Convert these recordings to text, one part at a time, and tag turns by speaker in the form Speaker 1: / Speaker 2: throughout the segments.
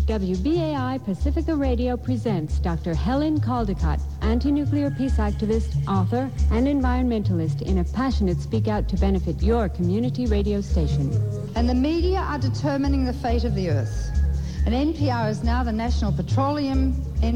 Speaker 1: WBAI Pacifica Radio presents Dr. Helen Caldicott, anti-nuclear peace activist, author, and environmentalist in a passionate speak out to benefit your community radio station.
Speaker 2: And the media are determining the fate of the Earth. And NPR is now the National Petroleum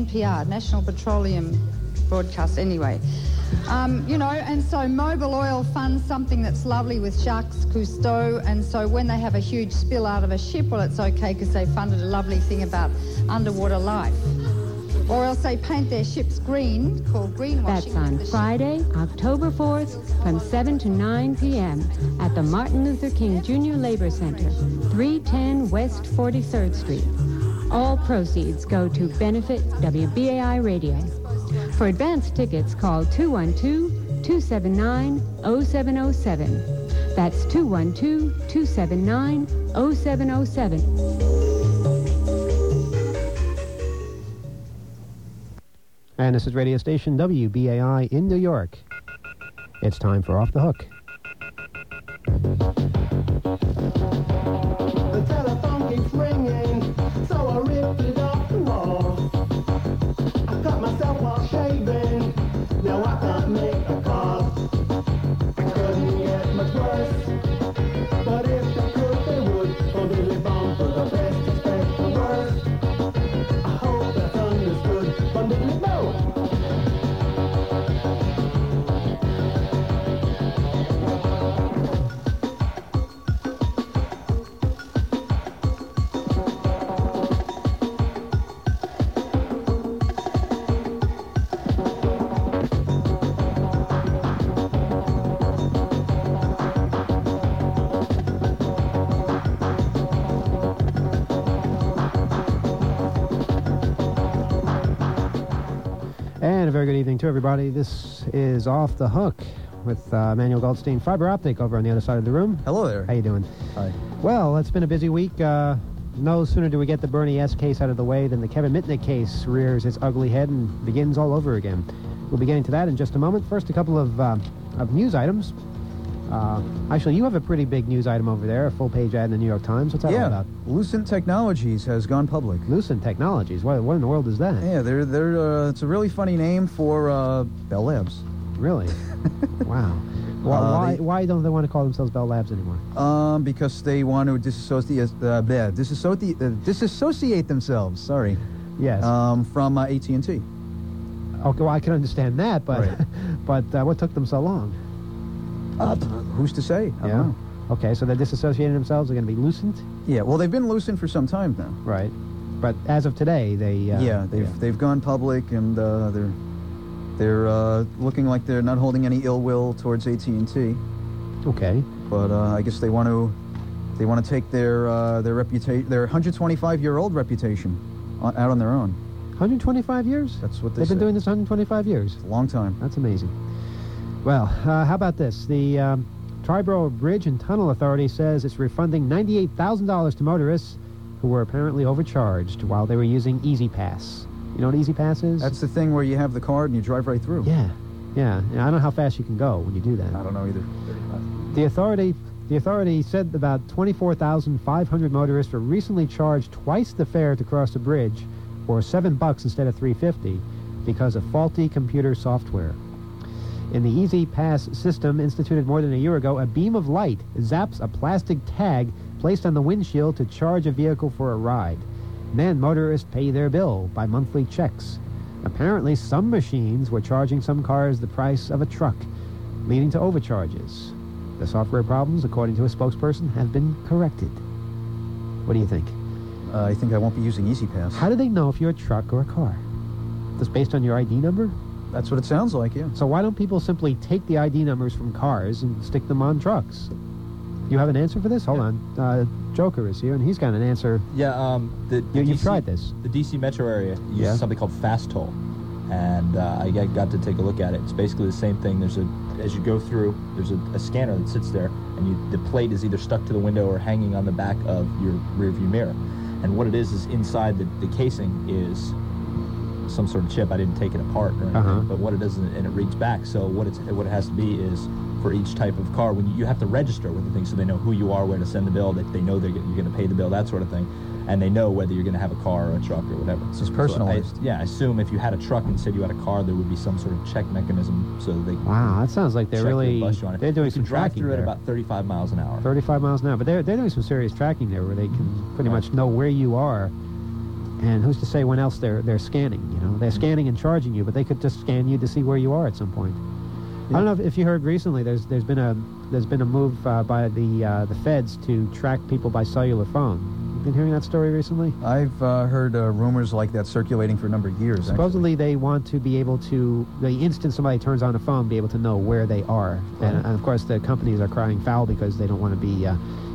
Speaker 2: Broadcast anyway. And so Mobil Oil funds something that's lovely with Jacques Cousteau, and so when they have a huge spill out of a ship, well, it's okay because they funded a lovely thing about underwater life. Or else they paint their ships green, called greenwashing.
Speaker 1: That's on Friday, October 4th, from 7 to 9 p.m. at the Martin Luther King Jr. Labor Center, 310 West 43rd Street. All proceeds go to benefit WBAI Radio. For advance tickets, call 212-279-0707. That's 212-279-0707.
Speaker 3: And this is radio station WBAI in New York. It's time for Off the Hook.
Speaker 4: The telephone keeps ringing, so I ripped it off the wall. I cut myself while shaving, now I can't make a call. It couldn't get much worse, but if they could, they would. Oh, Billy Bond for the best, expect the worst. I hope that's understood from Billy Bo.
Speaker 3: And a very good evening to everybody. This is Off the Hook with Manuel Goldstein, Fiber Optic, over on the other side of the room.
Speaker 5: Hello there.
Speaker 3: How you doing?
Speaker 5: Hi.
Speaker 3: Well, it's been a busy week. No sooner do we get the Bernie S. case out of the way than the Kevin Mitnick case rears its ugly head and begins all over again. We'll be getting to that in just a moment. First, a couple of news items. Actually, you have a pretty big news item over there, a full-page ad in the New York Times. What's that all about?
Speaker 5: Lucent Technologies has gone public.
Speaker 3: Lucent Technologies? What in the world is that?
Speaker 5: Yeah, they're it's a really funny name for Bell Labs.
Speaker 3: Really? Wow. Why don't they want to call themselves Bell Labs anymore?
Speaker 5: Because they want to disassociate themselves. Sorry.
Speaker 3: Yes.
Speaker 5: From AT&T.
Speaker 3: Okay, well, I can understand that, but
Speaker 5: Right.
Speaker 3: but what took them so long?
Speaker 5: Who's to say? I don't know.
Speaker 3: Okay, so they're disassociating themselves. They're going to be Lucent?
Speaker 5: Yeah, well, they've been Lucent for some time now.
Speaker 3: Right. But as of today, they...
Speaker 5: they've gone public, and they're looking like they're not holding any ill will towards AT&T.
Speaker 3: Okay.
Speaker 5: But I guess they want to take their reputation, their 125-year-old reputation, out on their own.
Speaker 3: 125 years?
Speaker 5: That's what
Speaker 3: They've been doing this 125 years?
Speaker 5: It's a long time.
Speaker 3: That's amazing. Well, how about this? The Triborough Bridge and Tunnel Authority says it's refunding $98,000 to motorists who were apparently overcharged while they were using Easy Pass. You know what Easy Pass is?
Speaker 5: That's the thing where you have the card and you drive right through.
Speaker 3: Yeah. I don't know how fast you can go when you do that.
Speaker 5: I don't know either.
Speaker 3: The authority said about 24,500 motorists were recently charged twice the fare to cross the bridge, or $7 instead of $3.50, because of faulty computer software. In the Easy Pass system instituted more than a year ago, a beam of light zaps a plastic tag placed on the windshield to charge a vehicle for a ride. Then motorists pay their bill by monthly checks. Apparently, some machines were charging some cars the price of a truck, leading to overcharges. The software problems, according to a spokesperson, have been corrected. What do you think?
Speaker 5: I think I won't be using Easy Pass.
Speaker 3: How do they know if you're a truck or a car? Just based on your ID number?
Speaker 5: That's what it sounds like, yeah.
Speaker 3: So why don't people simply take the ID numbers from cars and stick them on trucks? You have an answer for this? Hold on. Joker is here, and he's got an answer.
Speaker 6: Yeah,
Speaker 3: you've tried this.
Speaker 6: The DC metro area uses something called Fast Toll, and I got to take a look at it. It's basically the same thing. As you go through, there's a scanner that sits there, and the plate is either stuck to the window or hanging on the back of your rear view mirror. And what it is inside the casing is some sort of chip. I didn't take it apart or anything, but what it does, and it reads back. So what it has to be is for each type of car, when you have to register with the thing, so they know who you are, where to send the bill, that they know you're going to pay the bill, that sort of thing, and they know whether you're going to have a car or a truck or whatever.
Speaker 5: So it's personalized.
Speaker 6: So I assume if you had a truck and said you had a car, there would be some sort of check mechanism so that they.
Speaker 3: Wow, that sounds like they're really they're doing some
Speaker 6: drive
Speaker 3: tracking
Speaker 6: through
Speaker 3: there.
Speaker 6: at about 35 miles an hour.
Speaker 3: 35 miles an hour, but they're doing some serious tracking there, where they can pretty much know where you are. And who's to say when else they're scanning? You know, they're scanning and charging you, but they could just scan you to see where you are at some point. I don't know if you heard recently. There's been a move by the feds to track people by cellular phone. You've been hearing that story recently?
Speaker 5: I've heard rumors like that circulating for a number of years.
Speaker 3: Supposedly they want to be able to, the instant somebody turns on a phone, be able to know where they are. And of course the companies are crying foul because they don't want to be,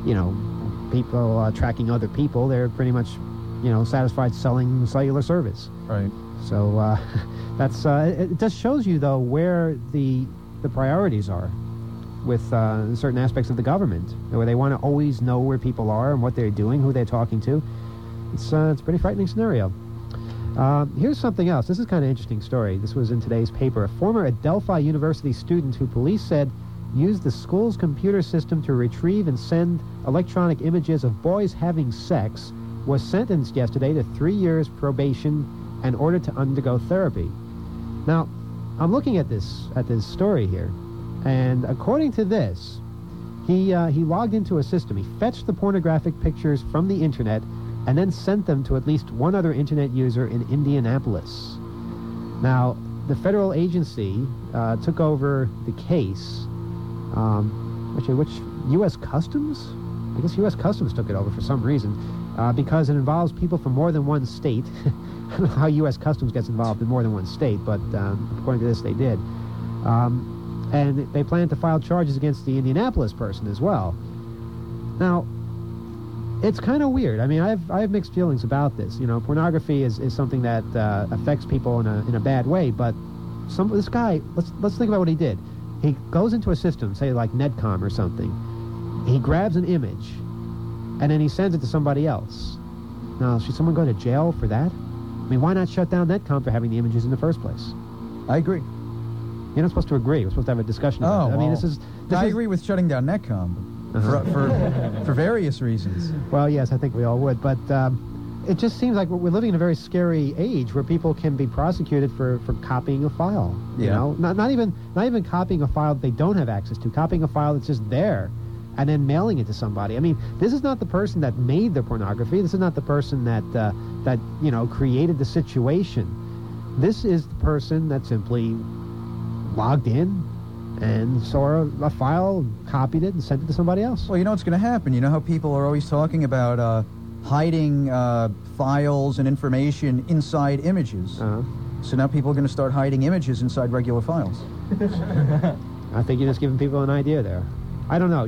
Speaker 3: people tracking other people. They're pretty much, satisfied selling cellular service.
Speaker 5: Right.
Speaker 3: So that's it just shows you though where the priorities are with certain aspects of the government, where they want to always know where people are and what they're doing, who they're talking to. It's a pretty frightening scenario. Here's something else. This is kind of interesting story. This was in today's paper. A former Adelphi University student who police said used the school's computer system to retrieve and send electronic images of boys having sex was sentenced yesterday to 3 years probation and ordered to undergo therapy. Now, I'm looking at this story here, and according to this, he logged into a system. He fetched the pornographic pictures from the internet and then sent them to at least one other internet user in Indianapolis. Now, the federal agency took over the case. Which U.S. Customs? I guess U.S. Customs took it over for some reason, because it involves people from more than one state. I don't know how U.S. Customs gets involved in more than one state, but according to this, they did. And they plan to file charges against the Indianapolis person as well. Now, it's kind of weird. I mean, I have mixed feelings about this. Pornography is something that affects people in a bad way, but this guy, let's think about what he did. He goes into a system, say like Netcom or something. He grabs an image, and then he sends it to somebody else. Now, should someone go to jail for that? I mean, why not shut down Netcom for having the images in the first place?
Speaker 5: I agree.
Speaker 3: You're not supposed to agree. We're supposed to have a discussion about it. I mean,
Speaker 5: I agree with shutting down Netcom for various reasons.
Speaker 3: Well, yes, I think we all would, but it just seems like we're living in a very scary age where people can be prosecuted for copying a file. Not even copying a file that they don't have access to, copying a file that's just there and then mailing it to somebody. I mean, this is not the person that made the pornography. This is not the person that created the situation. This is the person that simply logged in and saw a file, copied it, and sent it to somebody else.
Speaker 5: Well, you know what's going to happen. You know how people are always talking about hiding files and information inside images. So now people are going to start hiding images inside regular files.
Speaker 3: I think you're just giving people an idea there. I don't know.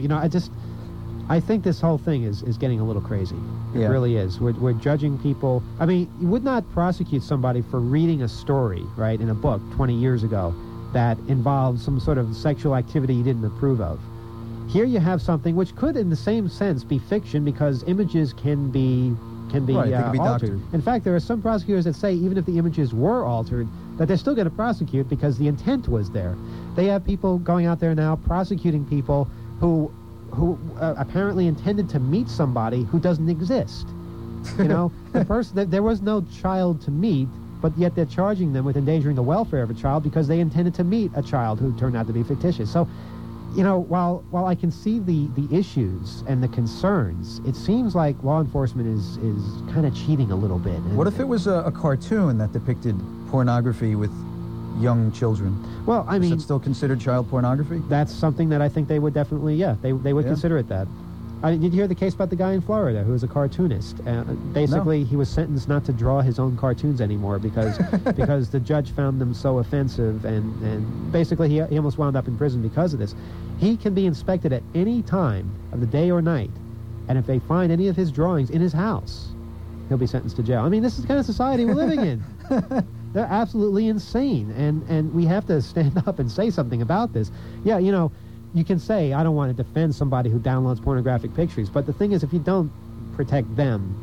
Speaker 3: I think this whole thing is getting a little crazy. It really is. We're judging people. I mean, you would not prosecute somebody for reading a story, right, in a book 20 years ago that involved some sort of sexual activity you didn't approve of. Here you have something which could, in the same sense, be fiction because images can be altered.
Speaker 5: Doctored.
Speaker 3: In fact, there are some prosecutors that say even if the images were altered, that they're still going to prosecute because the intent was there. They have people going out there now prosecuting people who apparently intended to meet somebody who doesn't exist. The person there was no child to meet, but yet they're charging them with endangering the welfare of a child because they intended to meet a child who turned out to be fictitious. So, while I can see the issues and the concerns, it seems like law enforcement is kind of cheating a little bit.
Speaker 5: What if it was a cartoon that depicted pornography with young children?
Speaker 3: Well, I mean,
Speaker 5: is it still considered child pornography?
Speaker 3: That's something that I think they would definitely, they would consider it that. Did you hear the case about the guy in Florida who was a cartoonist? Basically, he was sentenced not to draw his own cartoons anymore because the judge found them so offensive, and basically he almost wound up in prison because of this. He can be inspected at any time of the day or night, and if they find any of his drawings in his house, he'll be sentenced to jail. I mean, this is the kind of society we're living in. They're absolutely insane, and we have to stand up and say something about this. Yeah, you can say, I don't want to defend somebody who downloads pornographic pictures, but the thing is, if you don't protect them,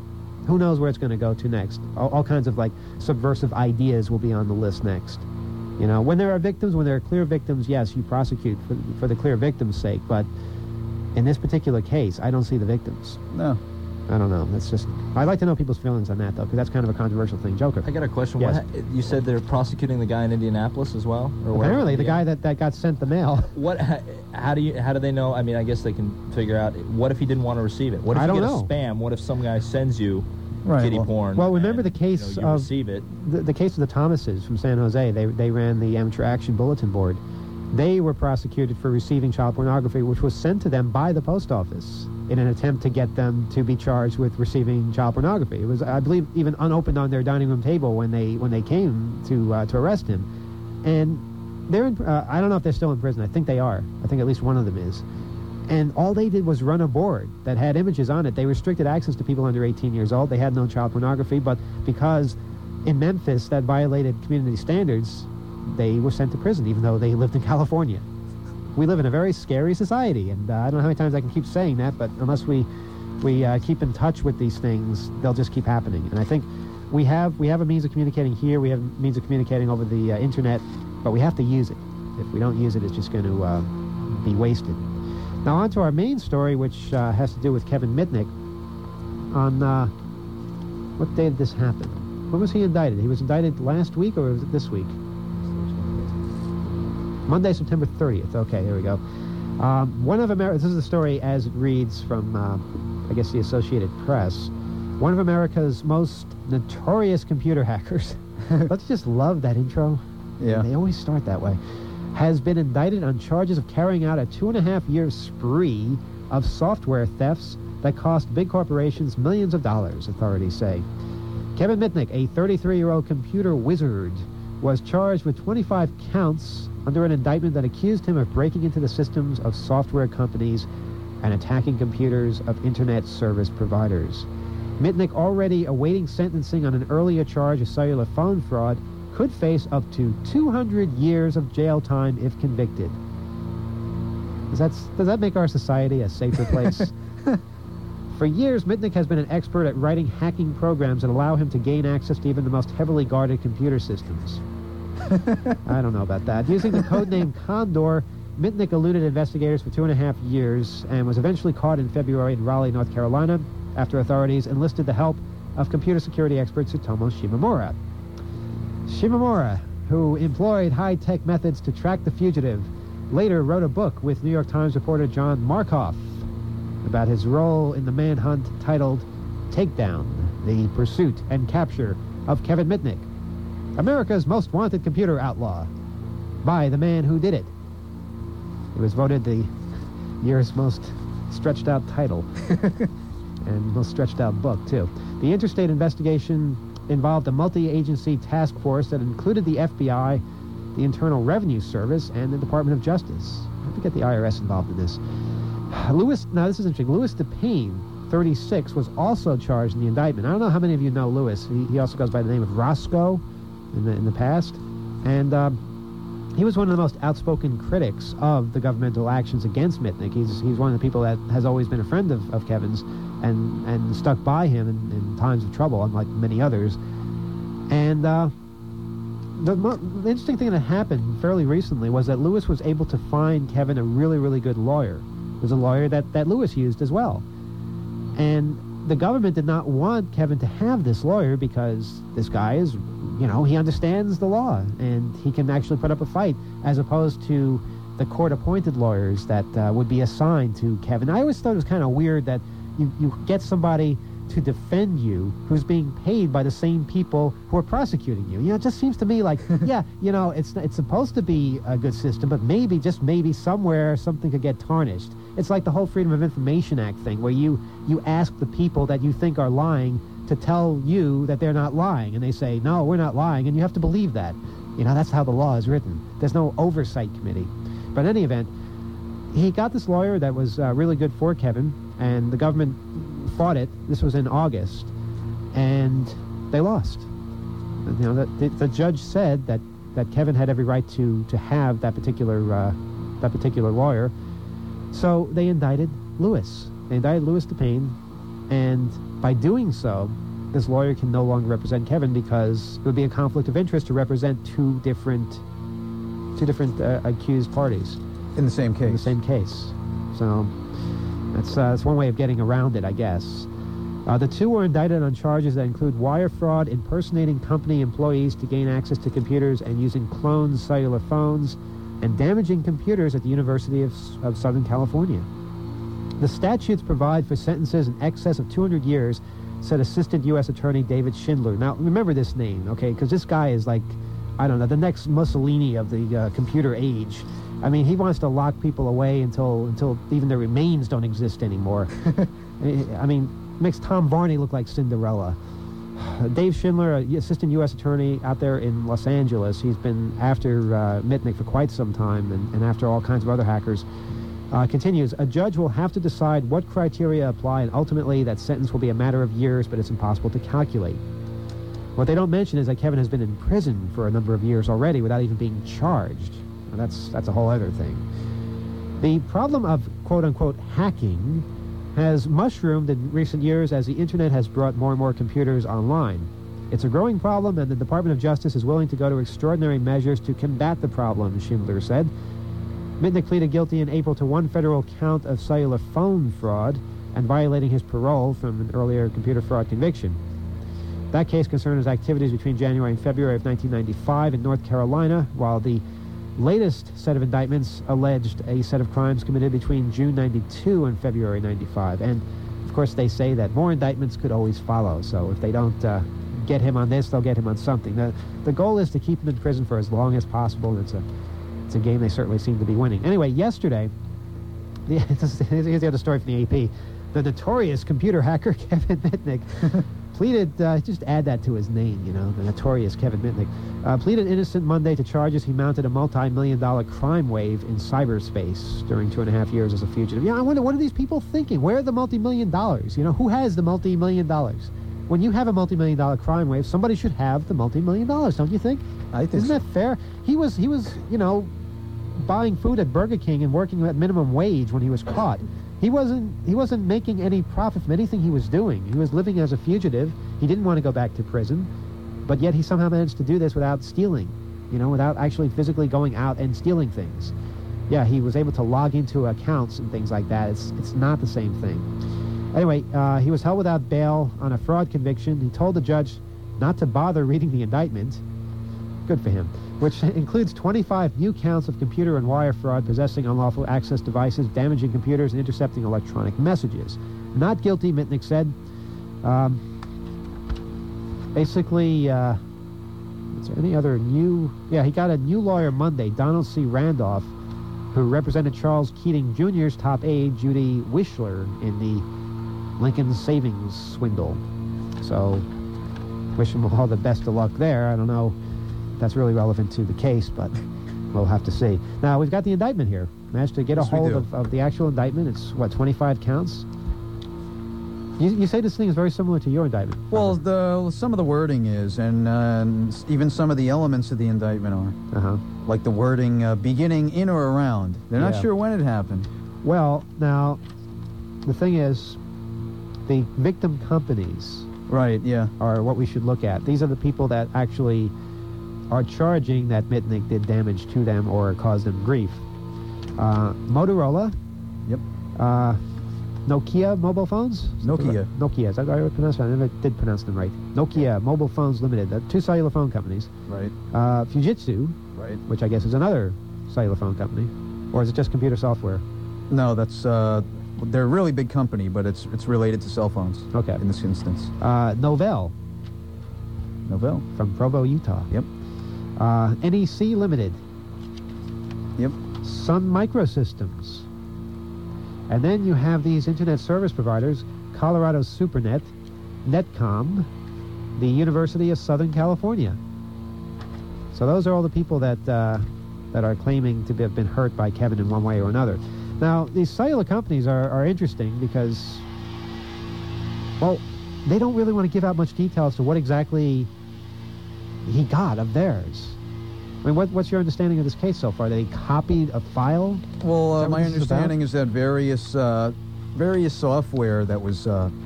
Speaker 3: who knows where it's going to go to next. All kinds of like subversive ideas will be on the list next. You know, when there are victims, when there are clear victims, yes, you prosecute for the clear victim's sake. But in this particular case, I don't see the victims.
Speaker 5: No.
Speaker 3: I don't know. That's just... I'd like to know people's feelings on that, though, because that's kind of a controversial thing. Joker.
Speaker 6: I got a question.
Speaker 3: Yes.
Speaker 6: You said they're prosecuting the guy in Indianapolis as well? Or
Speaker 3: Apparently, the
Speaker 6: guy
Speaker 3: that got sent the mail.
Speaker 6: What? How do they know? I mean, I guess they can figure out. What if he didn't want to receive it? What if
Speaker 3: I
Speaker 6: you
Speaker 3: don't
Speaker 6: get
Speaker 3: know.
Speaker 6: a spam? What if some guy sends you
Speaker 5: Right,
Speaker 6: kitty porn?
Speaker 3: Well, remember
Speaker 6: and,
Speaker 3: the case
Speaker 6: you
Speaker 3: of...
Speaker 6: receive it.
Speaker 3: The case of the Thomases from San Jose. They ran the Amateur Action Bulletin Board. They were prosecuted for receiving child pornography, which was sent to them by the post office in an attempt to get them to be charged with receiving child pornography. It was, I believe, even unopened on their dining room table when they came to arrest him. And they're in, I don't know if they're still in prison. I think they are. I think at least one of them is. And all they did was run a board that had images on it. They restricted access to people under 18 years old. They had no child pornography, but because in Memphis that violated community standards, they were sent to prison, even though they lived in California. We live in a very scary society, and I don't know how many times I can keep saying that, but unless we keep in touch with these things, they'll just keep happening. And I think we have a means of communicating here, we have a means of communicating over the internet, but we have to use it. If we don't use it, it's just going to be wasted. Now on to our main story, which has to do with Kevin Mitnick. On what day did this happen? When was he indicted? He was indicted last week, or was it this week? Monday, September 30th. Okay, there we go. One of America's... This is the story as it reads from, I guess, the Associated Press. One of America's most notorious computer hackers. Let's just love that intro.
Speaker 5: Yeah.
Speaker 3: They always start that way. Has been indicted on charges of carrying out a 2.5-year spree of software thefts that cost big corporations millions of dollars, authorities say. Kevin Mitnick, a 33-year-old computer wizard, was charged with 25 counts under an indictment that accused him of breaking into the systems of software companies and attacking computers of internet service providers. Mitnick, already awaiting sentencing on an earlier charge of cellular phone fraud, could face up to 200 years of jail time if convicted. Does that make our society a safer place? For years, Mitnick has been an expert at writing hacking programs that allow him to gain access to even the most heavily guarded computer systems. I don't know about that. Using the codename Condor, Mitnick eluded investigators for 2.5 years and was eventually caught in February in Raleigh, North Carolina, after authorities enlisted the help of computer security expert Tsutomu Shimomura. Shimomura, who employed high-tech methods to track the fugitive, later wrote a book with New York Times reporter John Markoff about his role in the manhunt titled Takedown, the Pursuit and Capture of Kevin Mitnick, America's most wanted computer outlaw, by the man who did it. It was voted the year's most stretched out title and most stretched out book, too. The interstate investigation involved a multi-agency task force that included the FBI, the Internal Revenue Service, and the Department of Justice. I forget the IRS involved in this. Now this is interesting. Louis DePayne, 36, was also charged in the indictment. I don't know how many of you know Louis. He also goes by the name of Roscoe in the past. And he was one of the most outspoken critics of the governmental actions against Mitnick. He's one of the people that has always been a friend of Kevin's and stuck by him in times of trouble, unlike many others. And the interesting thing that happened fairly recently was that Louis was able to find Kevin a really, really good lawyer. It was a lawyer that Louis used as well. And the government did not want Kevin to have this lawyer because this guy is, he understands the law and he can actually put up a fight, as opposed to the court-appointed lawyers that would be assigned to Kevin. I always thought it was kind of weird that you get somebody to defend you who's being paid by the same people who are prosecuting you. It just seems to me like, yeah, it's supposed to be a good system, but maybe, just maybe, somewhere something could get tarnished. It's like the whole Freedom of Information Act thing, where you ask the people that you think are lying to tell you that they're not lying, and they say, no, we're not lying, and you have to believe that. That's how the law is written. There's no oversight committee. But in any event, he got this lawyer that was really good for Kevin, and the government fought it. This was in August, and they lost. The judge said that Kevin had every right to have that particular lawyer. So they indicted Louis. They indicted Louis DePayne, and by doing so, this lawyer can no longer represent Kevin because it would be a conflict of interest to represent two different accused parties
Speaker 5: In the same case.
Speaker 3: in the same case. So that's one way of getting around it, I guess. The two were indicted on charges that include wire fraud, impersonating company employees to gain access to computers and using cloned cellular phones, and damaging computers at the University of Southern California. The statutes provide for sentences in excess of 200 years, said Assistant U.S. Attorney David Schindler. Now, remember this name, okay, because this guy is like, I don't know, the next Mussolini of the computer age. I mean, he wants to lock people away until even their remains don't exist anymore. I mean, makes Tom Varney look like Cinderella. Dave Schindler, Assistant U.S. Attorney out there in Los Angeles, he's been after Mitnick for quite some time and after all kinds of other hackers. Continues, a judge will have to decide what criteria apply, and ultimately that sentence will be a matter of years, but it's impossible to calculate. What they don't mention is that Kevin has been in prison for a number of years already without even being charged. Now, that's a whole other thing. The problem of quote-unquote hacking has mushroomed in recent years as the internet has brought more and more computers online. It's a growing problem, and the Department of Justice is willing to go to extraordinary measures to combat the problem, Schindler said. Mitnick pleaded guilty in April to one federal count of cellular phone fraud and violating his parole from an earlier computer fraud conviction. That case concerned his activities between January and February of 1995 in North Carolina, while the latest set of indictments alleged a set of crimes committed between June 92 and February 95. And, of course, they say that more indictments could always follow. So if they don't get him on this, they'll get him on something. The goal is to keep him in prison for as long as possible. And it's a game they certainly seem to be winning. Anyway, yesterday, here's the other story from the AP. The notorious computer hacker Kevin Mitnick pleaded, just add that to his name, you know, the notorious Kevin Mitnick, pleaded innocent Monday to charges he mounted a multi-million-dollar crime wave in cyberspace during 2.5 years as a fugitive. Yeah, I wonder, what are these people thinking? Where are the multi-million dollars? You know, who has the multi-million dollars? When you have a multi-million-dollar crime wave, somebody should have the multi-million dollars, don't you think?
Speaker 5: I think
Speaker 3: Isn't that fair? He was, you know, buying food at Burger King and working at minimum wage when he was caught. He wasn't making any profit from anything he was doing. He was living as a fugitive. He didn't want to go back to prison, but yet he somehow managed to do this without stealing, you know, without actually physically going out and stealing things. Yeah, he was able to log into accounts and things like that. It's not the same thing. Anyway, he was held without bail on a fraud conviction. He told the judge not to bother reading the indictment. Good for him. Which includes 25 new counts of computer and wire fraud, possessing unlawful access devices, damaging computers, and intercepting electronic messages. Not guilty, Mitnick said. Basically, is there any other new... Yeah, he got a new lawyer Monday, Donald C. Randolph, who represented Charles Keating Jr.'s top aide, Judy Wishler, in the Lincoln Savings swindle. So, wish him all the best of luck there. I don't know if that's really relevant to the case, but we'll have to see. Now, we've got the indictment here. Managed to get a hold of the actual indictment. It's, what, 25 counts? You say this thing is very similar to your indictment.
Speaker 5: Well, some of the wording is, and even some of the elements of the indictment are. Like the wording beginning in or around. They're not sure when it happened.
Speaker 3: Well, now, the thing is, the victim companies are what we should look at. These are the people that actually are charging that Mitnick did damage to them or caused them grief. Motorola.
Speaker 5: Yep.
Speaker 3: Nokia mobile phones? Nokia. Is that how I pronounce it? I never did pronounce them right. Nokia Mobile Phones Limited. Two cellular phone companies.
Speaker 5: Right.
Speaker 3: Fujitsu.
Speaker 5: Right.
Speaker 3: Which I guess is another cellular phone company. Or is it just computer software?
Speaker 5: No, that's... they're a really big company, but it's related to cell phones. Okay. In this instance.
Speaker 3: Novell. From Provo, Utah.
Speaker 5: Yep.
Speaker 3: NEC Limited.
Speaker 5: Yep.
Speaker 3: Sun Microsystems. And then you have these internet service providers, Colorado Supernet, Netcom, the University of Southern California. So those are all the people that are claiming to have been hurt by Kevin in one way or another. Now, these cellular companies are interesting because, well, they don't really want to give out much detail as to what exactly he got of theirs. I mean, what's your understanding of this case so far? That he copied a file?
Speaker 5: Well, my understanding is that various software that was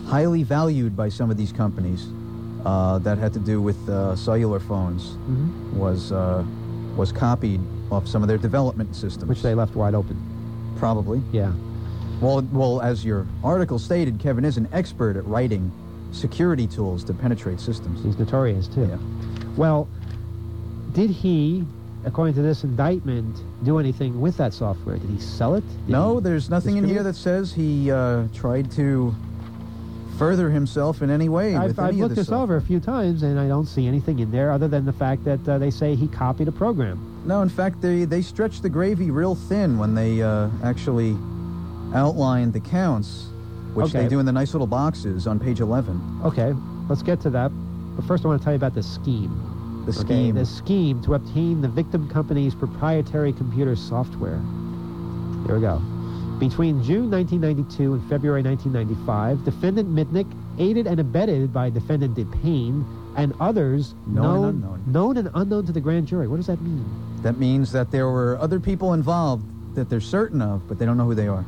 Speaker 5: highly valued by some of these companies that had to do with cellular phones was copied off some of their development systems.
Speaker 3: Which they left wide open.
Speaker 5: Probably.
Speaker 3: Yeah.
Speaker 5: Well, as your article stated, Kevin is an expert at writing security tools to penetrate systems.
Speaker 3: He's notorious, too.
Speaker 5: Yeah.
Speaker 3: Well, did he, according to this indictment, do anything with that software? Did he sell it?
Speaker 5: No, there's nothing in here that says he tried to further himself in any way with any
Speaker 3: I've
Speaker 5: of
Speaker 3: looked
Speaker 5: this
Speaker 3: this over a few times, and I don't see anything in there other than the fact that they say he copied a program.
Speaker 5: No, in fact, they stretched the gravy real thin when they actually outlined the counts, which they do in the nice little boxes on page 11.
Speaker 3: Okay, let's get to that. But first I want to tell you about the scheme.
Speaker 5: The scheme.
Speaker 3: The scheme to obtain the victim company's proprietary computer software. Here we go. Between June 1992 and February 1995, Defendant Mitnick, aided and abetted by Defendant DePayne and others known and unknown to the grand jury. What does that mean?
Speaker 5: That means that there were other people involved that they're certain of, but they don't know who they are.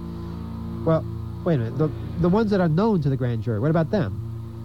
Speaker 3: Well, wait a minute. The ones that are known to the grand jury, what about them?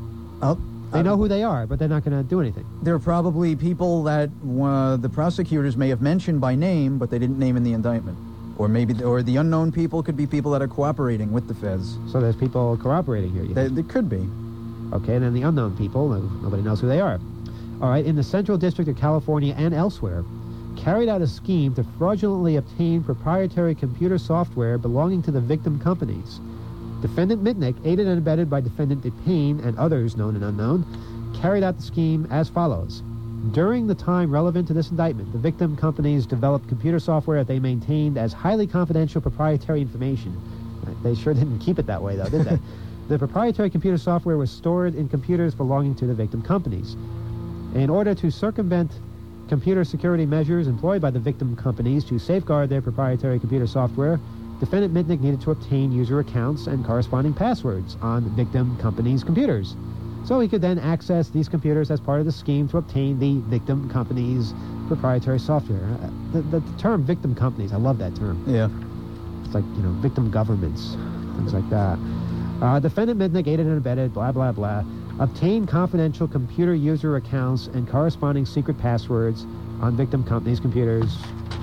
Speaker 3: They know who they are, but they're not going to do anything.
Speaker 5: There are probably people that the prosecutors may have mentioned by name, but they didn't name in the indictment. Or the unknown people could be people that are cooperating with the feds.
Speaker 3: So there's people cooperating here, you think?
Speaker 5: There could be.
Speaker 3: Okay, and then the unknown people, nobody knows who they are. All right, in the Central District of California and elsewhere, carried out a scheme to fraudulently obtain proprietary computer software belonging to the victim companies. Defendant Mitnick, aided and abetted by Defendant DePayne and others known and unknown, carried out the scheme as follows. During the time relevant to this indictment, the victim companies developed computer software that they maintained as highly confidential proprietary information. They sure didn't keep it that way, though, did they? The proprietary computer software was stored in computers belonging to the victim companies. In order to circumvent computer security measures employed by the victim companies to safeguard their proprietary computer software, Defendant Mitnick needed to obtain user accounts and corresponding passwords on victim companies' computers, so he could then access these computers as part of the scheme to obtain the victim company's proprietary software. The term victim companies, I love that term.
Speaker 5: Yeah.
Speaker 3: It's like, victim governments, things like that. Defendant Mitnick, aided and abetted, blah, blah, blah, obtained confidential computer user accounts and corresponding secret passwords on victim companies' computers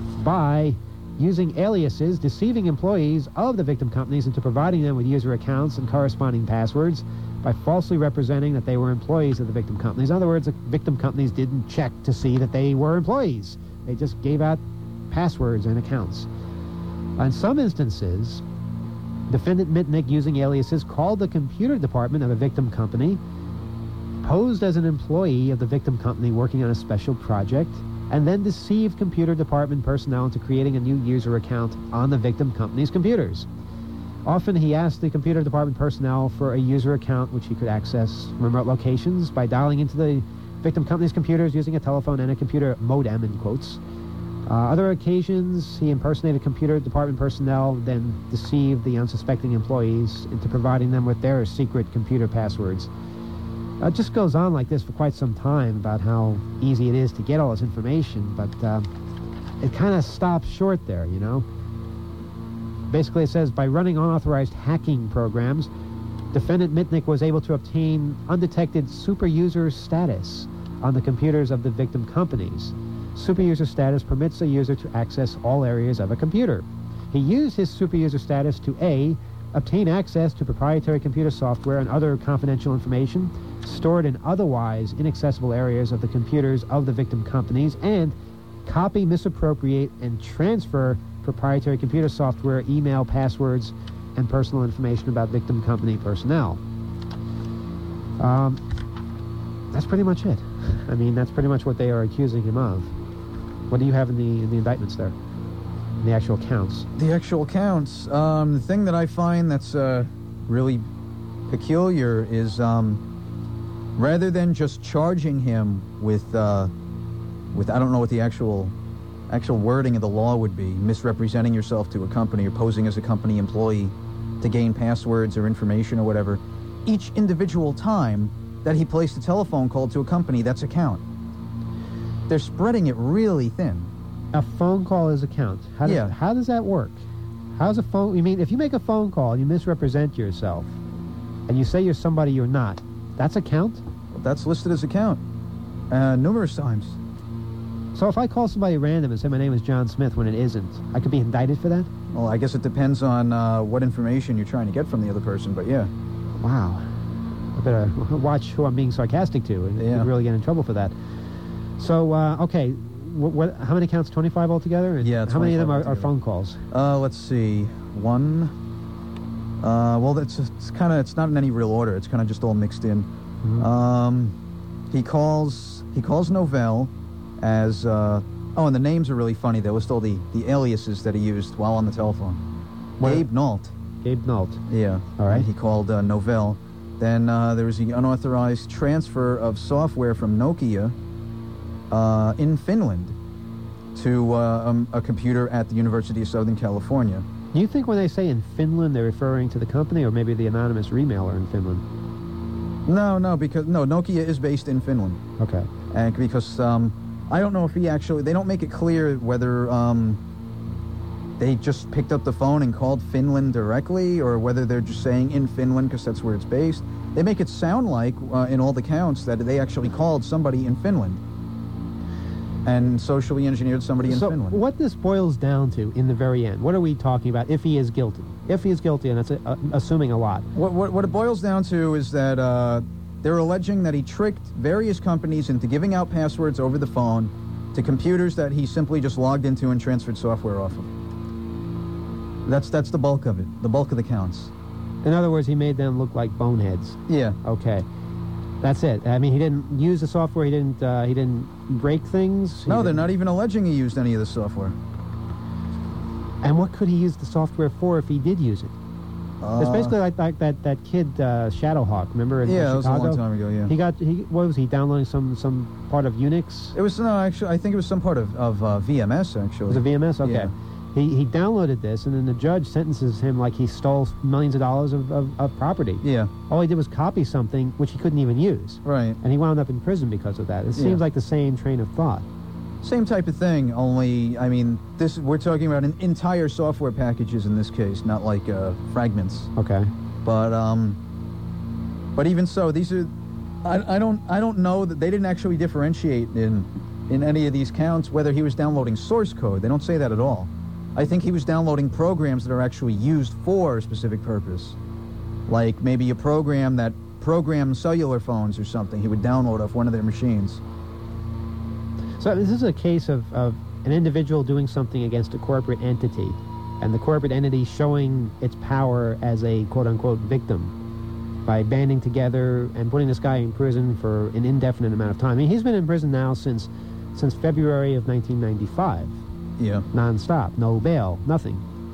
Speaker 3: by using aliases, deceiving employees of the victim companies into providing them with user accounts and corresponding passwords by falsely representing that they were employees of the victim companies. In other words, the victim companies didn't check to see that they were employees. They just gave out passwords and accounts. In some instances, Defendant Mitnick, using aliases, called the computer department of a victim company, posed as an employee of the victim company working on a special project, and then deceived computer department personnel into creating a new user account on the victim company's computers. Often he asked the computer department personnel for a user account which he could access remote locations by dialing into the victim company's computers using a telephone and a computer modem, in quotes. Other occasions, he impersonated computer department personnel, then deceived the unsuspecting employees into providing them with their secret computer passwords. It just goes on like this for quite some time about how easy it is to get all this information, but it kind of stops short there, Basically, it says, by running unauthorized hacking programs, Defendant Mitnick was able to obtain undetected super user status on the computers of the victim companies. Super user status permits a user to access all areas of a computer. He used his super user status to A, obtain access to proprietary computer software and other confidential information stored in otherwise inaccessible areas of the computers of the victim companies, and copy, misappropriate, and transfer proprietary computer software, email, passwords, and personal information about victim company personnel. That's pretty much it. I mean, that's pretty much what they are accusing him of. What do you have in the indictments there? In the actual counts?
Speaker 5: The actual counts. The thing that I find that's really peculiar is rather than just charging him with I don't know what the actual wording of the law would be, misrepresenting yourself to a company or posing as a company employee to gain passwords or information or whatever, each individual time that he placed a telephone call to a company, that's a count. They're spreading it really thin.
Speaker 3: A phone call is a count. How does that work? How's a phone? You mean if you make a phone call and you misrepresent yourself, and you say you're somebody you're not, that's a count?
Speaker 5: Well, that's listed as a count numerous times.
Speaker 3: So if I call somebody random and say my name is John Smith when it isn't, I could be indicted for that?
Speaker 5: Well, I guess it depends on what information you're trying to get from the other person, but yeah.
Speaker 3: Wow. I better watch who I'm being sarcastic to and
Speaker 5: Yeah.
Speaker 3: could really get in trouble for that. So, okay, how many counts? 25 altogether? And
Speaker 5: Yeah,
Speaker 3: how many of them
Speaker 5: 25
Speaker 3: are
Speaker 5: altogether.
Speaker 3: phone calls?
Speaker 5: Let's see. One. Well, it's not in any real order. It's kind of just all mixed in. He calls Novell as and the names are really funny. They list all the aliases that he used while on the telephone.
Speaker 3: What?
Speaker 5: Gabe Nault.
Speaker 3: Gabe Nault.
Speaker 5: Yeah.
Speaker 3: All right.
Speaker 5: And he called Novell. Then there was the unauthorized transfer of software from Nokia in Finland to a computer at the University of Southern California.
Speaker 3: Do you think when they say in Finland they're referring to the company or maybe the anonymous remailer in Finland?
Speaker 5: No, because Nokia is based in Finland.
Speaker 3: Okay.
Speaker 5: And because I don't know if they don't make it clear whether they just picked up the phone and called Finland directly or whether they're just saying in Finland because that's where it's based. They make it sound like in all the counts that they actually called somebody in Finland and socially engineered somebody in Finland.
Speaker 3: So what this boils down to in the very end, what are we talking about if he is guilty? If he is guilty, and that's assuming a lot.
Speaker 5: What it boils down to is that they're alleging that he tricked various companies into giving out passwords over the phone to computers that he simply just logged into and transferred software off of. That's the bulk of it, the bulk of the counts.
Speaker 3: In other words, he made them look like boneheads.
Speaker 5: Yeah.
Speaker 3: Okay. That's it. I mean, he didn't use the software. He didn't break things.
Speaker 5: No, they're not even alleging he used any of the software.
Speaker 3: And what could he use the software for if he did use it? It's basically like that kid Shadowhawk. Remember in
Speaker 5: Yeah,
Speaker 3: Chicago?
Speaker 5: that was a long time ago. Yeah.
Speaker 3: What was he downloading some part of Unix?
Speaker 5: It was actually I think it was some part of VMS actually.
Speaker 3: Was it VMS? Okay.
Speaker 5: Yeah.
Speaker 3: He downloaded this, and then the judge sentences him like he stole millions of dollars of property.
Speaker 5: Yeah.
Speaker 3: All he did was copy something which he couldn't even use.
Speaker 5: Right.
Speaker 3: And he wound up in prison because of that. It seems like the same train of thought.
Speaker 5: Same type of thing, only, I mean, we're talking about an entire software packages in this case, not like fragments.
Speaker 3: Okay.
Speaker 5: But even so, these are, I don't know that they didn't actually differentiate in any of these counts whether he was downloading source code. They don't say that at all. I think he was downloading programs that are actually used for a specific purpose. Like maybe a program that programs cellular phones or something he would download off one of their machines.
Speaker 3: So this is a case of an individual doing something against a corporate entity, and the corporate entity showing its power as a quote-unquote victim by banding together and putting this guy in prison for an indefinite amount of time. I mean, he's been in prison now since February of 1995.
Speaker 5: Yeah.
Speaker 3: Non-stop, no bail, nothing.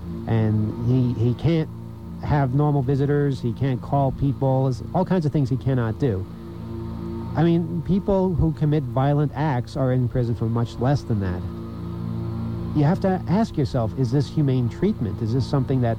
Speaker 3: And he can't have normal visitors, he can't call people, there's all kinds of things he cannot do. I mean, people who commit violent acts are in prison for much less than that. You have to ask yourself, is this humane treatment? Is this something that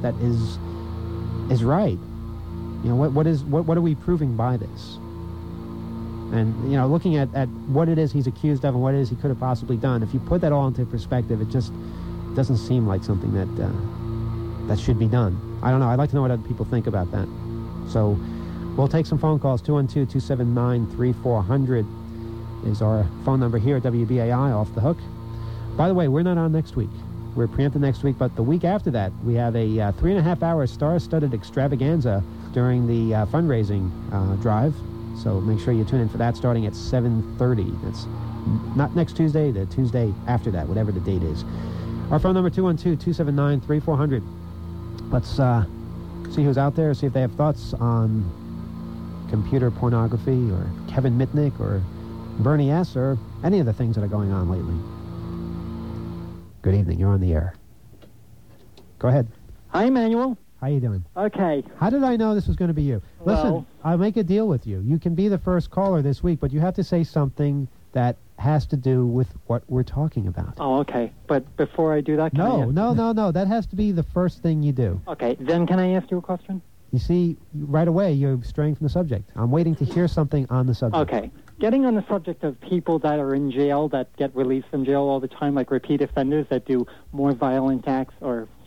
Speaker 3: is right? You know, what are we proving by this? And, you know, looking at what it is he's accused of and what it is he could have possibly done, if you put that all into perspective, it just doesn't seem like something that should be done. I don't know. I'd like to know what other people think about that. So we'll take some phone calls. 212-279-3400 is our phone number here at WBAI, Off the Hook. By the way, we're not on next week. We're preempted next week, but the week after that, we have a 3.5-hour star-studded extravaganza during the fundraising drive. So make sure you tune in for that starting at 7:30. That's not next Tuesday, the Tuesday after that, whatever the date is. Our phone number, 212-279-3400. Let's see who's out there, see if they have thoughts on computer pornography or Kevin Mitnick or Bernie S. or any of the things that are going on lately. Good evening. You're on the air. Go ahead.
Speaker 7: Hi, Emmanuel.
Speaker 3: How you doing?
Speaker 7: Okay.
Speaker 3: How did I know this was going to be you? Listen,
Speaker 7: Well,
Speaker 3: I'll make a deal with you. You can be the first caller this week, but you have to say something that has to do with what we're talking about.
Speaker 7: Oh, okay. But before I do that, can I ask...
Speaker 3: No. That has to be the first thing you do.
Speaker 7: Okay, then can I ask you a question?
Speaker 3: You see, right away, you're straying from the subject. I'm waiting to hear something on the subject.
Speaker 7: Okay. Getting on the subject of people that are in jail, that get released from jail all the time, like repeat offenders that do more violent acts or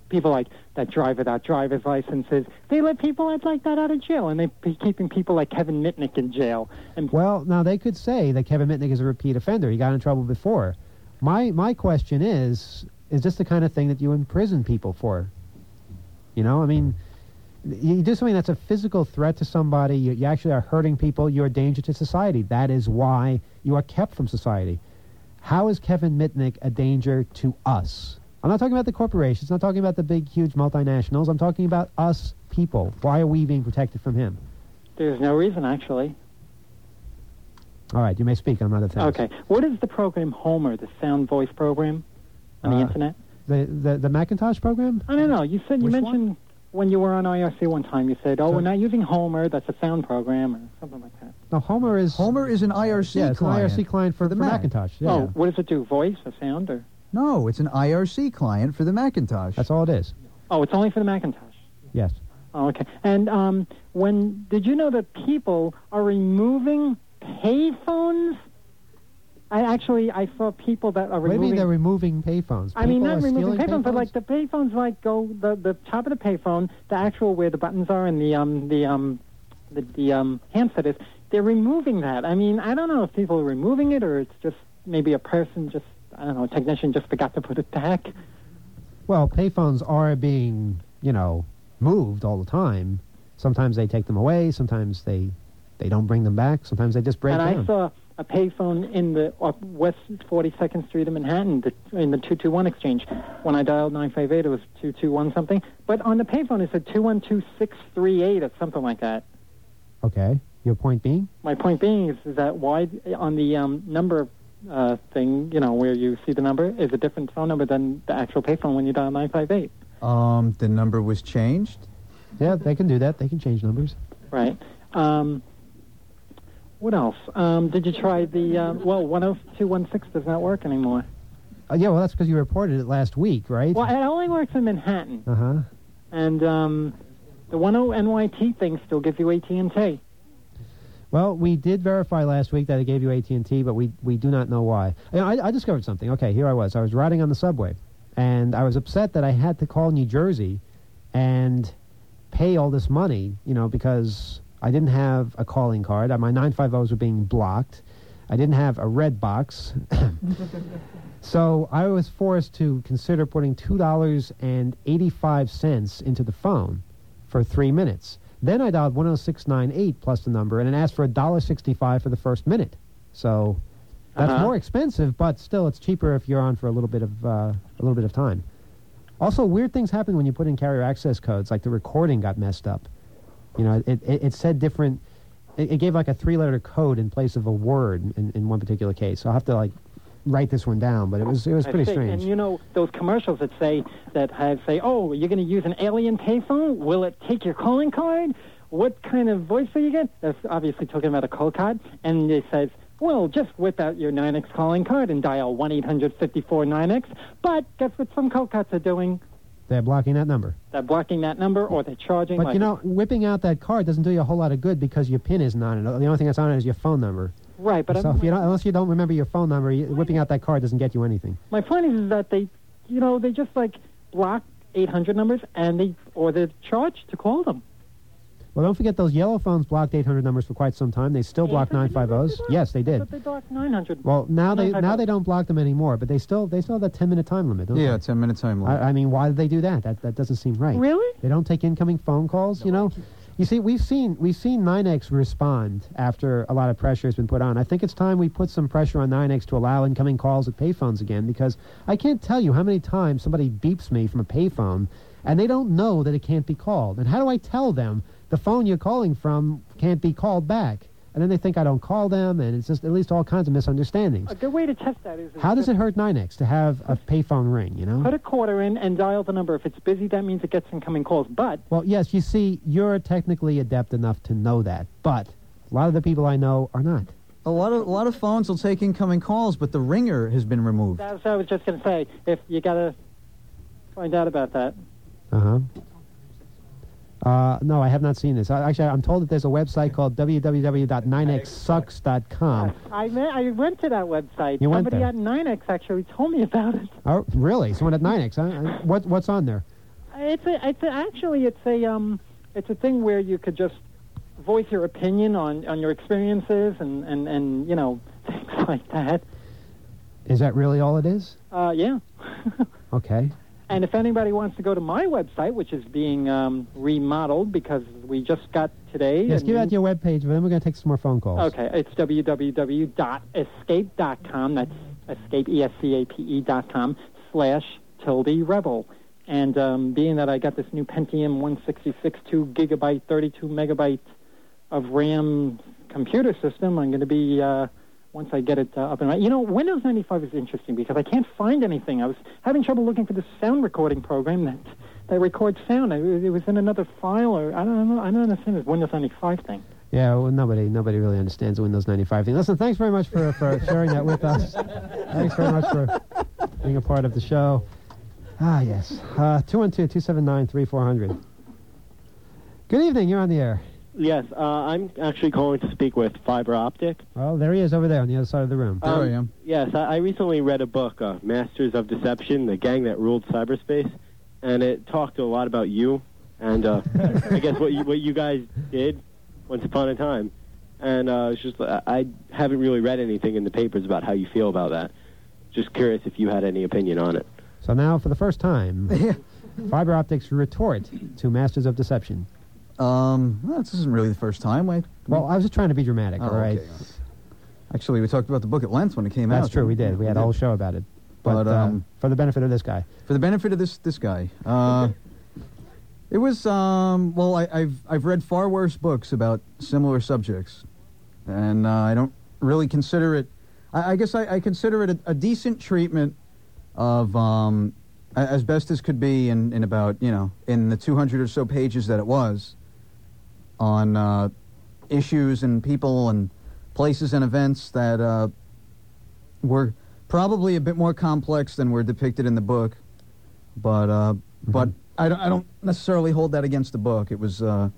Speaker 7: people like that drive without driver's licenses. They let people like that out of jail, and they're keeping people like Kevin Mitnick in jail. And
Speaker 3: well, now they could say that Kevin Mitnick is a repeat offender. He got in trouble before. My question is this the kind of thing that you imprison people for? You know, I mean, you do something that's a physical threat to somebody, you actually are hurting people, you're a danger to society. That is why you are kept from society. How is Kevin Mitnick a danger to us? I'm not talking about the corporations, I'm not talking about the big, huge multinationals, I'm talking about us people. Why are we being protected from him?
Speaker 7: There's no reason, actually.
Speaker 3: All right, you may speak on other things.
Speaker 7: Okay. What is the program Homer, the sound voice program on the Internet?
Speaker 3: The Macintosh program?
Speaker 7: I don't know. You mentioned when you were on IRC one time, you said, we're not using Homer, that's a sound program, or something like that.
Speaker 3: No, Homer is
Speaker 5: an IRC client.
Speaker 3: It's an IRC client for the Macintosh. Yeah.
Speaker 7: Oh, what does it do? Voice or sound? Or?
Speaker 5: No, it's an IRC client for the Macintosh.
Speaker 3: That's all it is.
Speaker 7: Oh, it's only for the Macintosh?
Speaker 3: Yes.
Speaker 7: Oh, okay. And did you know that people are removing payphones? I saw people that are removing...
Speaker 3: What do you mean they're removing payphones?
Speaker 7: I mean, not removing payphones, but like the payphones, like go the top of the payphone, the actual where the buttons are and the handset is. They're removing that. I mean, I don't know if people are removing it or it's just maybe a person a technician just forgot to put it back.
Speaker 3: Well, payphones are being, moved all the time. Sometimes they take them away. Sometimes they don't bring them back. Sometimes they just break down.
Speaker 7: And I saw a payphone in the West 42nd Street of Manhattan, in the 221 exchange. When I dialed 958, it was 221 something. But on the payphone, it said 212-638 or something like that.
Speaker 3: Okay. Your point being? My
Speaker 7: point being is that why on the number thing, where you see the number, is a different phone number than the actual payphone when you dial 958.
Speaker 5: The number was changed?
Speaker 3: Yeah, they can do that. They can change numbers.
Speaker 7: Right. What else? Did you try the, 10216 does not work anymore.
Speaker 3: Yeah, well, that's because you reported it last week, right?
Speaker 7: Well, it only works in Manhattan.
Speaker 3: Uh-huh.
Speaker 7: And the 10NYT thing still gives you AT&T.
Speaker 3: Well, we did verify last week that it gave you AT&T, but we do not know why. I discovered something. Okay, here I was. I was riding on the subway, and I was upset that I had to call New Jersey and pay all this money, because I didn't have a calling card. My 950s were being blocked. I didn't have a red box. So I was forced to consider putting $2.85 into the phone for 3 minutes. Then I dialed 10698 plus the number, and it asked for $1.65 for the first minute. So that's more expensive, but still it's cheaper if you're on for a little bit of time. Also, weird things happen when you put in carrier access codes, like the recording got messed up. It said different. It gave like a 3-letter code in place of a word in one particular case. So I'll have to write this one down, but it was pretty strange.
Speaker 7: And those commercials that say, oh, you're going to use an alien payphone? Will it take your calling card? What kind of voice will you get? That's obviously talking about a call card. And it says, well, just whip out your 9X calling card and dial 1-800-54-9X. But guess what some call cards are doing?
Speaker 3: They're blocking that number.
Speaker 7: They're blocking that number, or they're charging.
Speaker 3: But, whipping out that card doesn't do you a whole lot of good because your PIN isn't on it. The only thing that's on it is your phone number.
Speaker 7: Right, but
Speaker 3: so unless you don't remember your phone number, whipping out that card doesn't get you anything.
Speaker 7: My point is that they just block 800 numbers or they're charged to call them.
Speaker 3: Well, don't forget those yellow phones blocked 800 numbers for quite some time. They still block 950s. Yes, they did.
Speaker 7: But they blocked 900.
Speaker 3: Well, now they don't block them anymore, but they still have that 10-minute time limit, don't they?
Speaker 5: Yeah, 10-minute time limit.
Speaker 3: I mean, why did they do that? That doesn't seem right.
Speaker 7: Really?
Speaker 3: They don't take incoming phone calls, You see, we've seen 9X respond after a lot of pressure has been put on. I think it's time we put some pressure on 9X to allow incoming calls at payphones again, because I can't tell you how many times somebody beeps me from a payphone and they don't know that it can't be called. And how do I tell them the phone you're calling from can't be called back? And then they think I don't call them, and it's just at least all kinds of misunderstandings.
Speaker 7: A good way to test that is...
Speaker 3: How does it hurt 9X to have a payphone ring,
Speaker 7: Put a quarter in and dial the number. If it's busy, that means it gets incoming calls, but...
Speaker 3: Well, yes, you see, you're technically adept enough to know that, but a lot of the people I know are not.
Speaker 5: A lot of phones will take incoming calls, but the ringer has been removed.
Speaker 7: That's what I was just going to say. If you got to find out about that.
Speaker 3: Uh-huh. No, I have not seen this. Actually, I'm told that there's a website called www.9xsucks.com.
Speaker 7: I went to that website.
Speaker 3: You went
Speaker 7: Somebody
Speaker 3: there?
Speaker 7: at 9X actually told me about it.
Speaker 3: Oh, really? Someone at 9X, huh? What's on there?
Speaker 7: It's a thing where you could just voice your opinion on your experiences and you know, things like that.
Speaker 3: Is that really all it is?
Speaker 7: Yeah.
Speaker 3: Okay.
Speaker 7: And if anybody wants to go to my website, which is being remodeled because we just got today.
Speaker 3: Yes, give out your webpage, but then we're going to take some more phone calls.
Speaker 7: Okay, it's www.escape.com. That's escape, ESCAPE.com/Rebel. And being that I got this new Pentium 166 2 gigabyte, 32 megabyte of RAM computer system, I'm going to be, once I get it up and running. You know, Windows 95 is interesting because I can't find anything. I was having trouble looking for the sound recording program that records sound. It was in another file, or I don't know. I don't understand this Windows 95 thing.
Speaker 3: Yeah, well, nobody really understands the Windows 95 thing. Listen, thanks very much for sharing that with us. Thanks very much for being a part of the show. Ah, yes. 212-279-3400. Good evening. You're on the air.
Speaker 8: Yes, I'm actually calling to speak with Fiber Optic.
Speaker 3: Oh, there he is over there on the other side of the room.
Speaker 5: There I am.
Speaker 8: Yes, I recently read a book, Masters of Deception, The Gang That Ruled Cyberspace, and it talked a lot about you and I guess what you guys did once upon a time. And it's just I haven't really read anything in the papers about how you feel about that. Just curious if you had any opinion on it.
Speaker 3: So now, for the first time, Fiber Optics retort to Masters of Deception.
Speaker 5: Well, this isn't really the first time.
Speaker 3: Well, I was just trying to be dramatic, all right?
Speaker 5: Okay. Actually, we talked about the book at length when it came out.
Speaker 3: That's true, we did. We had a whole show about it. But for the benefit of this guy.
Speaker 5: For the benefit of this guy. It was, well, I've read far worse books about similar subjects. And I don't really consider it, I guess I consider it a decent treatment of, as best as could be in about, in the 200 or so pages that it was, on issues and people and places and events that were probably a bit more complex than were depicted in the book. But I don't necessarily hold that against the book. It was, it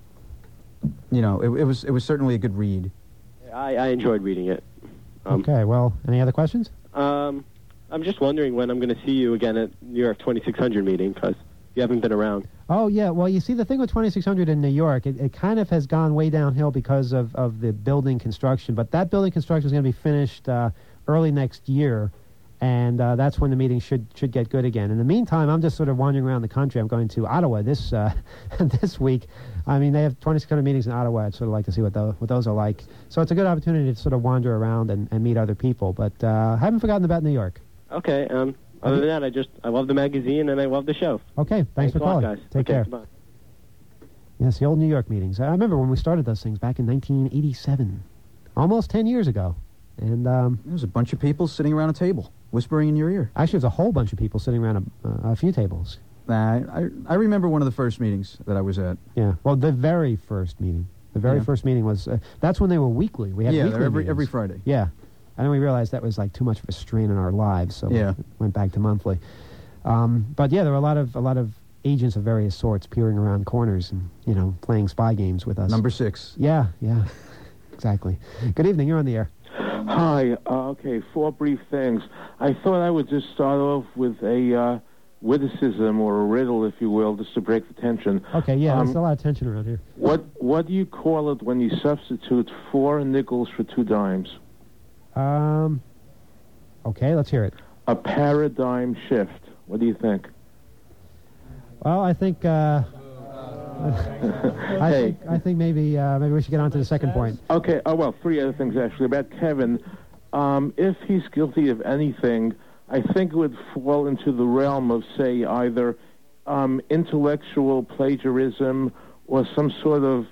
Speaker 5: was certainly a good read.
Speaker 8: I enjoyed reading it.
Speaker 3: Okay, well, any other questions?
Speaker 8: I'm just wondering when I'm going to see you again at New York 2600 meeting, because you haven't been around.
Speaker 3: Oh, yeah. Well, you see, the thing with 2600 in New York, it kind of has gone way downhill because of the building construction. But that building construction is going to be finished early next year, and that's when the meeting should get good again. In the meantime, I'm just sort of wandering around the country. I'm going to Ottawa this this week. I mean, they have 2600 meetings in Ottawa. I'd sort of like to see what those are like. So it's a good opportunity to sort of wander around and meet other people. But I haven't forgotten about New York.
Speaker 8: Okay. Other than that, I love the magazine and I love the show.
Speaker 3: Okay. Thanks for calling.
Speaker 8: Guys.
Speaker 3: Take care.
Speaker 8: Goodbye.
Speaker 3: Yes, the old New York meetings. I remember when we started those things back in 1987, almost 10 years ago. And
Speaker 5: there was a bunch of people sitting around a table, whispering in your ear.
Speaker 3: Actually, there's a whole bunch of people sitting around a few tables.
Speaker 5: I remember one of the first meetings that I was at.
Speaker 3: Yeah. Well, the very first meeting. The very first meeting was... that's when they were weekly. We had weekly meetings.
Speaker 5: every Friday.
Speaker 3: Yeah. And then we realized that was like too much of a strain in our lives, so we went back to monthly. But yeah, there were a lot of agents of various sorts peering around corners and, playing spy games with us.
Speaker 5: Number 6.
Speaker 3: Yeah, exactly. Good evening, you're on the air.
Speaker 9: Hi, okay, 4 brief things. I thought I would just start off with a witticism or a riddle, if you will, just to break the tension.
Speaker 3: Okay, yeah, there's a lot of tension around here.
Speaker 9: What do you call it when you substitute 4 nickels for 2 dimes?
Speaker 3: Okay, let's hear it.
Speaker 9: A paradigm shift. What do you think?
Speaker 3: Well, I think, I think maybe we should get on to the second point.
Speaker 9: Okay, 3 other things, actually, about Kevin. If he's guilty of anything, I think it would fall into the realm of, say, either intellectual plagiarism or some sort of,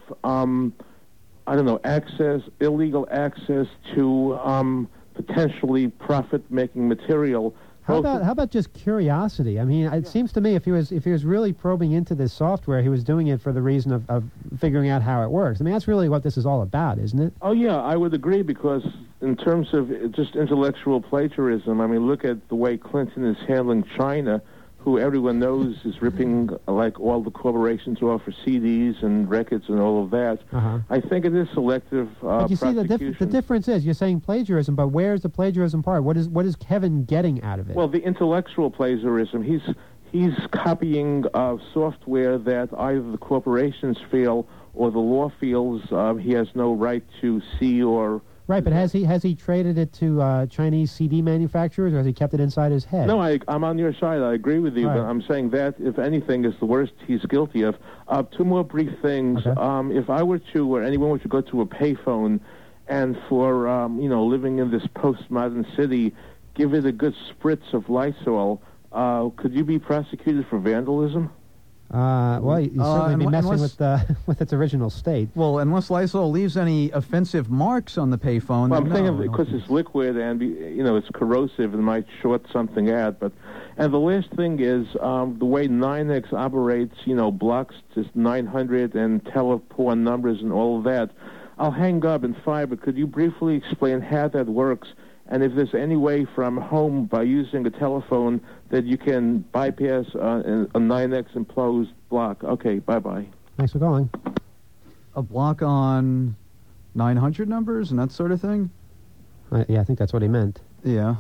Speaker 9: illegal access to potentially profit-making material.
Speaker 3: How about just curiosity? I mean, it seems to me if he was really probing into this software, he was doing it for the reason of figuring out how it works. I mean, that's really what this is all about, isn't it?
Speaker 9: Oh, yeah, I would agree, because in terms of just intellectual plagiarism, I mean, look at the way Clinton is handling China, who everyone knows is ripping, like, all the corporations off for CDs and records and all of that. I think it is selective
Speaker 3: but you see,
Speaker 9: prosecution.
Speaker 3: the difference is, you're saying plagiarism, but where's the plagiarism part? What is Kevin getting out of it?
Speaker 9: Well, the intellectual plagiarism, he's copying software that either the corporations feel or the law feels he has no right to see or...
Speaker 3: Right, but has he traded it to Chinese CD manufacturers, or has he kept it inside his head?
Speaker 9: No, I'm on your side. I agree with you,
Speaker 3: Right.
Speaker 9: but I'm saying that, if anything, is the worst he's guilty of. Two more brief things.
Speaker 3: Okay.
Speaker 9: If I were to, or anyone were to go to a payphone and for, living in this postmodern city, give it a good spritz of Lysol, could you be prosecuted for vandalism?
Speaker 3: Well, you certainly be messing
Speaker 5: unless-
Speaker 3: with its original state.
Speaker 5: Well, unless Lysol leaves any offensive marks on the payphone.
Speaker 9: Well, I'm
Speaker 5: then
Speaker 9: thinking
Speaker 5: no,
Speaker 9: because it's liquid and it's corrosive and might short something out. And the last thing is the way NYNEX operates. Blocks just 900 and telephone numbers and all of that. I'll hang up in 5. But could you briefly explain how that works? And if there's any way from home by using a telephone that you can bypass a NYNEX enclosed block. Okay, bye-bye.
Speaker 3: Thanks for calling.
Speaker 5: A block on 900 numbers and that sort of thing?
Speaker 3: Yeah, I think that's what he meant.
Speaker 5: Yeah.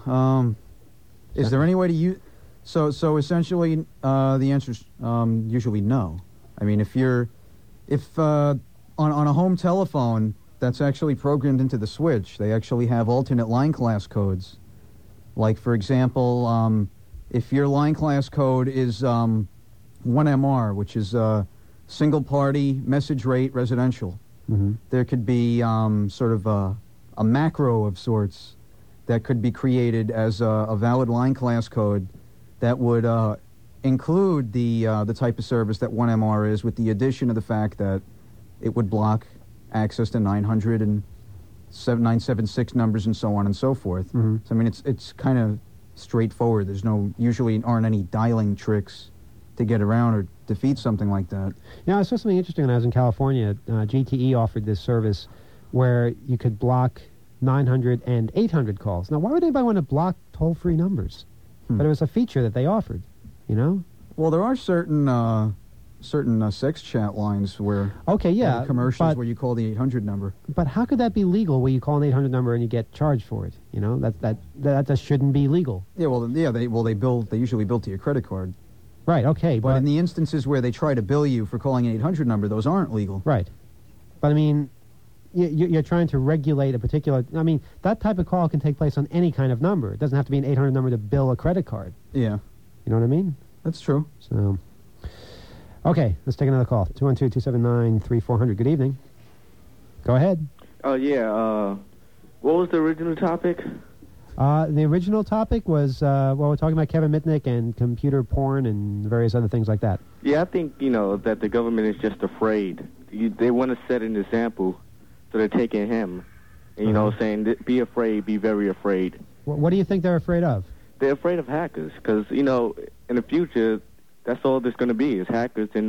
Speaker 5: Is there any way to use... So essentially, the answer's usually no. I mean, if on a home telephone... that's actually programmed into the switch. They actually have alternate line class codes. Like, for example, if your line class code is 1MR, which is single-party message rate residential, there could be sort of a macro of sorts that could be created as a valid line class code that would include the type of service that 1MR is, with the addition of the fact that it would block access to 900 and 976 numbers and so on and so forth. So I mean, it's kind of straightforward. There's usually aren't any dialing tricks to get around or defeat something like that.
Speaker 3: Yeah, I saw something interesting when I was in California. GTE offered this service where you could block 900 and 800 calls. Now, why would anybody want to block toll-free numbers? But it was a feature that they offered,
Speaker 5: Well, there are certain sex chat lines where...
Speaker 3: Okay, yeah.
Speaker 5: Commercials where you call the 800 number.
Speaker 3: But how could that be legal where you call an 800 number and you get charged for it? That just shouldn't be legal.
Speaker 5: Yeah, they usually bill to your credit card.
Speaker 3: Right, okay.
Speaker 5: But in the instances where they try to bill you for calling an 800 number, those aren't legal.
Speaker 3: Right. But I mean, you're trying to regulate a particular... I mean, that type of call can take place on any kind of number. It doesn't have to be an 800 number to bill a credit card.
Speaker 5: Yeah.
Speaker 3: You know what I mean?
Speaker 5: That's true.
Speaker 3: So... Okay, let's take another call. 212-279-3400. Good evening. Go ahead.
Speaker 10: Oh, yeah. What was the original topic?
Speaker 3: The original topic was, we're talking about Kevin Mitnick and computer porn and various other things like that.
Speaker 10: Yeah, I think, that the government is just afraid. They want to set an example, so they're taking him. And, saying, be afraid, be very afraid.
Speaker 3: What do you think they're afraid of?
Speaker 10: They're afraid of hackers, because, in the future... that's all there's going to be is hackers and,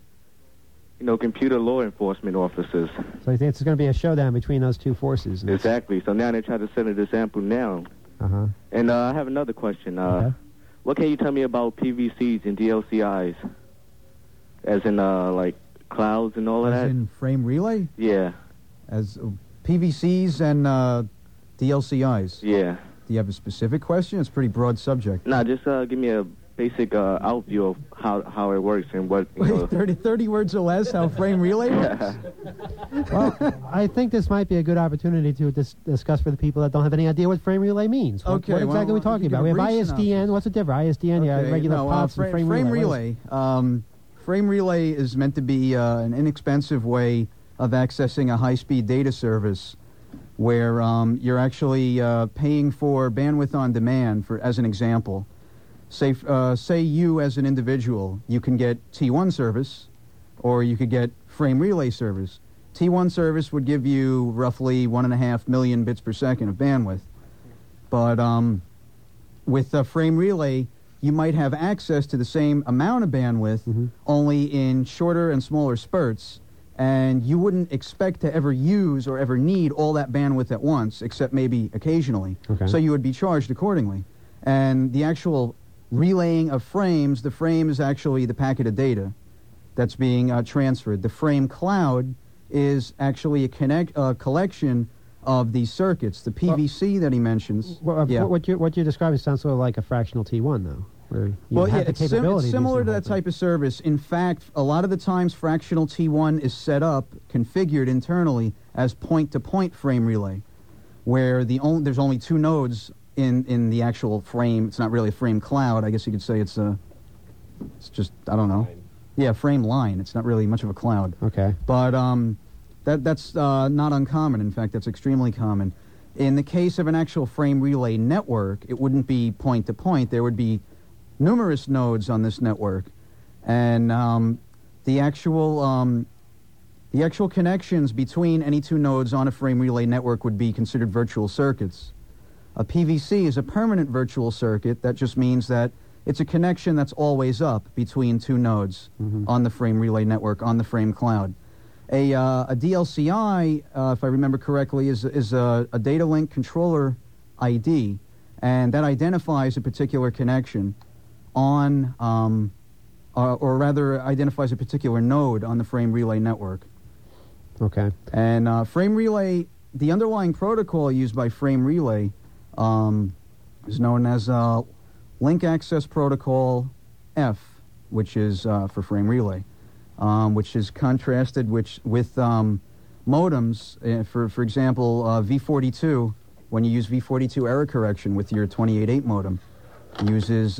Speaker 10: computer law enforcement officers.
Speaker 3: So you think it's going to be a showdown between those two forces?
Speaker 10: Exactly. So now they try to set an example now.
Speaker 3: Uh-huh.
Speaker 10: And I have another question. What can you tell me about PVCs and DLCIs? As in, clouds and all of that?
Speaker 5: As in frame relay?
Speaker 10: Yeah.
Speaker 5: As PVCs and DLCIs?
Speaker 10: Yeah.
Speaker 5: Do you have a specific question? It's a pretty broad subject.
Speaker 10: No, just give me a basic outview of how it works and what...
Speaker 5: 30 words or less, how frame relay works?
Speaker 3: Well, I think this might be a good opportunity to discuss for the people that don't have any idea what frame relay means. What exactly are we talking about? We have ISDN. What's the difference? ISDN, regular POPs and frame relay.
Speaker 5: Frame relay is meant to be an inexpensive way of accessing a high-speed data service where you're actually paying for bandwidth on demand, as an example. Say you as an individual, you can get T1 service, or you could get frame relay service. T1 service would give you roughly 1.5 million bits per second of bandwidth. But with frame relay, you might have access to the same amount of bandwidth, only in shorter and smaller spurts, and you wouldn't expect to ever use or ever need all that bandwidth at once, except maybe occasionally.
Speaker 3: Okay.
Speaker 5: So you would be charged accordingly. And the actual relaying of frames, the frame is actually the packet of data that's being transferred. The frame cloud is actually a collection of these circuits. The PVC that he mentions.
Speaker 3: What you're describing sounds sort of like a fractional T1, though. where you
Speaker 5: Well,
Speaker 3: have
Speaker 5: yeah,
Speaker 3: the
Speaker 5: it's
Speaker 3: capability
Speaker 5: similar
Speaker 3: to
Speaker 5: to that type of service. In fact, a lot of the times fractional T1 is set up, configured internally as point-to-point frame relay, where there's only 2 nodes in the actual frame. It's not really a frame cloud. I guess you could say it's just, I don't know. Yeah, frame line. It's not really much of a cloud.
Speaker 3: Okay.
Speaker 5: But that's not uncommon. In fact, that's extremely common. In the case of an actual frame relay network, it wouldn't be point-to-point. There would be numerous nodes on this network. And the actual connections between any 2 nodes on a frame relay network would be considered virtual circuits. A PVC is a permanent virtual circuit. That just means that it's a connection that's always up between 2 nodes on the frame relay network, on the frame cloud. A DLCI, if I remember correctly, is a data link controller ID, and that identifies a particular connection on, or rather identifies a particular node on the frame relay network.
Speaker 3: Okay.
Speaker 5: And frame relay, the underlying protocol used by frame relay is known as Link Access Protocol F, which is for frame relay. Which is contrasted with modems. For example, V42, when you use V42 error correction with your 28.8 modem, uses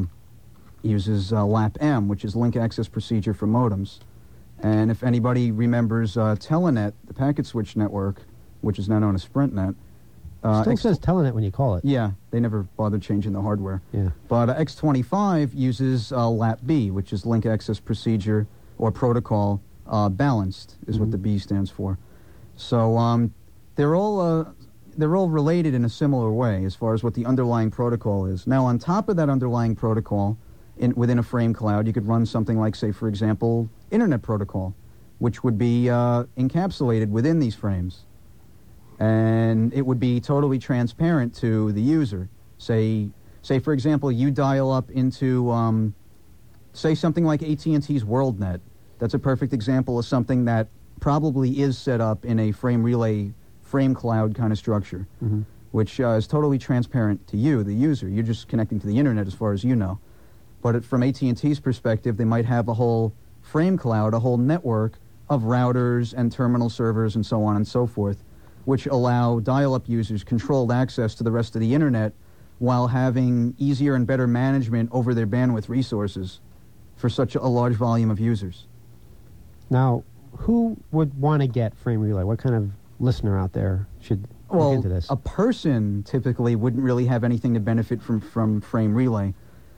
Speaker 5: LAP-M, which is Link Access Procedure for modems. And if anybody remembers Telenet, the packet switch network, which is now known as SprintNet.
Speaker 3: Still says Telenet when you call it.
Speaker 5: Yeah, they never bothered changing the hardware.
Speaker 3: Yeah.
Speaker 5: But X25 uses LAP-B, which is Link Access Procedure or Protocol Balanced, is what the B stands for. So they're all related in a similar way as far as what the underlying protocol is. Now, on top of that underlying protocol, within a frame cloud, you could run something like, say, for example, Internet Protocol, which would be encapsulated within these frames. And it would be totally transparent to the user. Say for example, you dial up into, say, something like AT&T's WorldNet. That's a perfect example of something that probably is set up in a frame relay, frame cloud kind of structure, which is totally transparent to you, the user. You're just connecting to the Internet as far as you know. But from AT&T's perspective, they might have a whole frame cloud, a whole network of routers and terminal servers and so on and so forth, which allow dial-up users controlled access to the rest of the Internet while having easier and better management over their bandwidth resources for such a large volume of users.
Speaker 3: Now, who would want to get frame relay? What kind of listener out there should look into this?
Speaker 5: A person typically wouldn't really have anything to benefit from frame relay.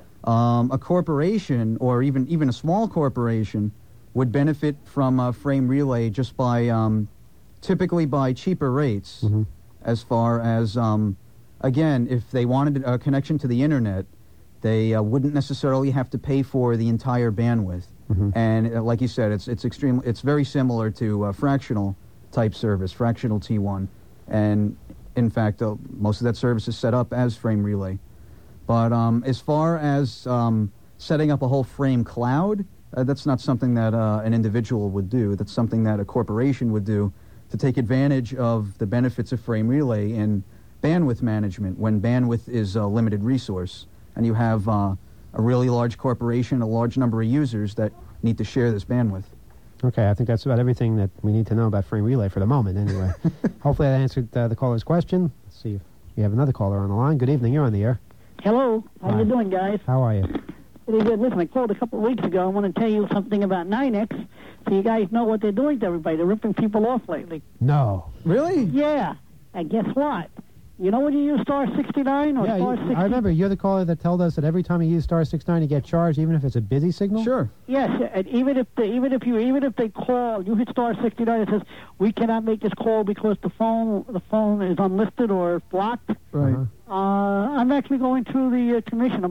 Speaker 5: A corporation, or even a small corporation, would benefit from frame relay just by typically by cheaper rates, as far as, again, if they wanted a connection to the Internet, they wouldn't necessarily have to pay for the entire bandwidth. And like you said, it's very similar to fractional type service, fractional T1. And in fact, most of that service is set up as frame relay. But as far as setting up a whole frame cloud, that's not something that an individual would do. That's something that a corporation would do to take advantage of the benefits of frame relay in bandwidth management when bandwidth is a limited resource and you have a really large corporation, a large number of users that need to share this bandwidth.
Speaker 3: Okay, I think that's about everything that we need to know about frame relay for the moment, anyway. Hopefully that answered the caller's question. Let's see if we have another caller on the line. Good evening, you're on the air.
Speaker 11: Hello, how you doing, guys?
Speaker 3: How are you?
Speaker 11: Pretty good. Listen, I called a couple of weeks ago. I want to tell you something about NYNEX, so you guys know what they're doing to everybody. They're ripping people off lately.
Speaker 3: No.
Speaker 5: Really?
Speaker 11: Yeah. And guess what? You know when you use star 69 or star 60?
Speaker 3: I remember you're the caller that told us that every time you use star 69 you get charged, even if it's a busy signal.
Speaker 5: Sure.
Speaker 11: Yes, and even if they call, you hit star 69. It says we cannot make this call because the phone is unlisted or blocked.
Speaker 5: Right.
Speaker 11: I'm actually going through the commission.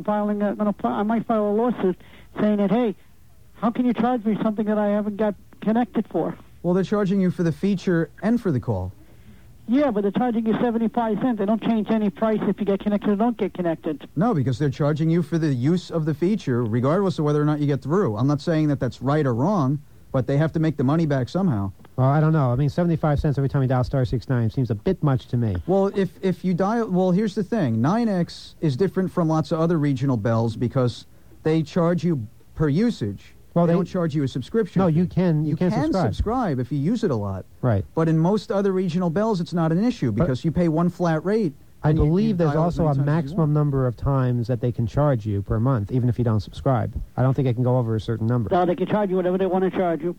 Speaker 11: I might file a lawsuit saying that, hey, how can you charge me something that I haven't got connected for?
Speaker 5: Well, they're charging you for the feature and for the call.
Speaker 11: Yeah, but they're charging you 75 cents. They don't change any price if you get connected or don't get connected.
Speaker 5: No, because they're charging you for the use of the feature, regardless of whether or not you get through. I'm not saying that that's right or wrong, but they have to make the money back somehow.
Speaker 3: Well, I don't know. I mean, 75 cents every time you dial star 69 seems a bit much to me.
Speaker 5: Well, if you dial... Well, here's the thing. 9X is different from lots of other regional bells because they charge you per usage.
Speaker 3: Well,
Speaker 5: they don't charge you a subscription.
Speaker 3: No,
Speaker 5: fee.
Speaker 3: you can
Speaker 5: subscribe if you use it a lot.
Speaker 3: Right.
Speaker 5: But in most other regional bells, it's not an issue because you pay one flat rate.
Speaker 3: I
Speaker 5: and you
Speaker 3: believe there's
Speaker 5: dial
Speaker 3: also
Speaker 5: as
Speaker 3: a
Speaker 5: many times as you want.
Speaker 3: maximum number of times that they can charge you per month, even if you don't subscribe. I don't think it can go over a certain number.
Speaker 11: So they can charge you whatever they want to charge you.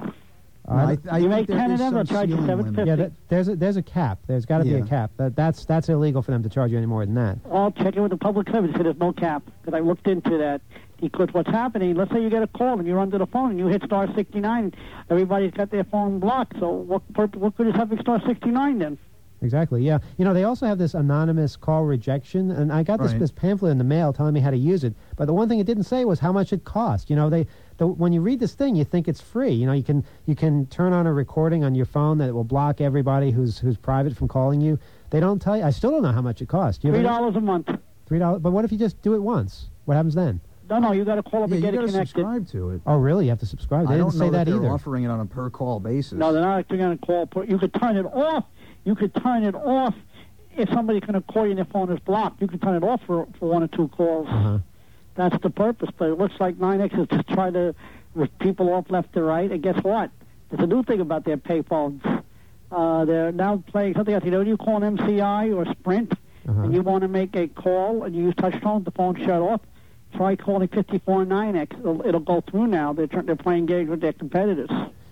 Speaker 5: I
Speaker 11: You make
Speaker 5: think there
Speaker 11: 10 of
Speaker 5: is
Speaker 11: them, they'll
Speaker 5: some
Speaker 11: charge you
Speaker 5: ceiling limit.
Speaker 11: $7.50.
Speaker 3: Yeah, there's a cap. There's got to be a
Speaker 5: Yeah.
Speaker 3: cap. That's illegal for them to charge you any more than that.
Speaker 11: I'll check it with the public service. They said there's no cap because I looked into that. Because what's happening, let's say you get a call and you're under the phone and you hit star 69, everybody's got their phone blocked. So what good is having star 69 then?
Speaker 3: Exactly, yeah. You know, they also have this anonymous call rejection, and I got this pamphlet in the mail telling me how to use it. But the one thing it didn't say was how much it cost. You know, when you read this thing, you think it's free. You know, you can turn on a recording on your phone that will block everybody who's private from calling you. They don't tell you. I still don't know how much it costs.
Speaker 11: $3 a month.
Speaker 3: $3. But what if you just do it once? What happens then?
Speaker 11: No, you got to call up and get it
Speaker 5: you got to
Speaker 11: connected.
Speaker 5: subscribe to it.
Speaker 3: Oh, really? You have to subscribe? They
Speaker 5: I
Speaker 3: didn't
Speaker 5: don't
Speaker 3: say
Speaker 5: know
Speaker 3: that
Speaker 5: they're
Speaker 3: either.
Speaker 5: offering it on a per call basis.
Speaker 11: No, they're not actually going to call. You could turn it off. You could turn it off if somebody's going to call you and their phone is blocked. You can turn it off for one or two calls.
Speaker 3: Uh-huh.
Speaker 11: That's the purpose. But it looks like 9X is just trying to rip people off left to right. And guess what? There's a new thing about their pay phones. They're now playing something else. You know, when you call an MCI or Sprint and you want to make a call and you use touch tone, the phone shut off. Try calling 54 9X. It'll go through now. They're playing games with their competitors.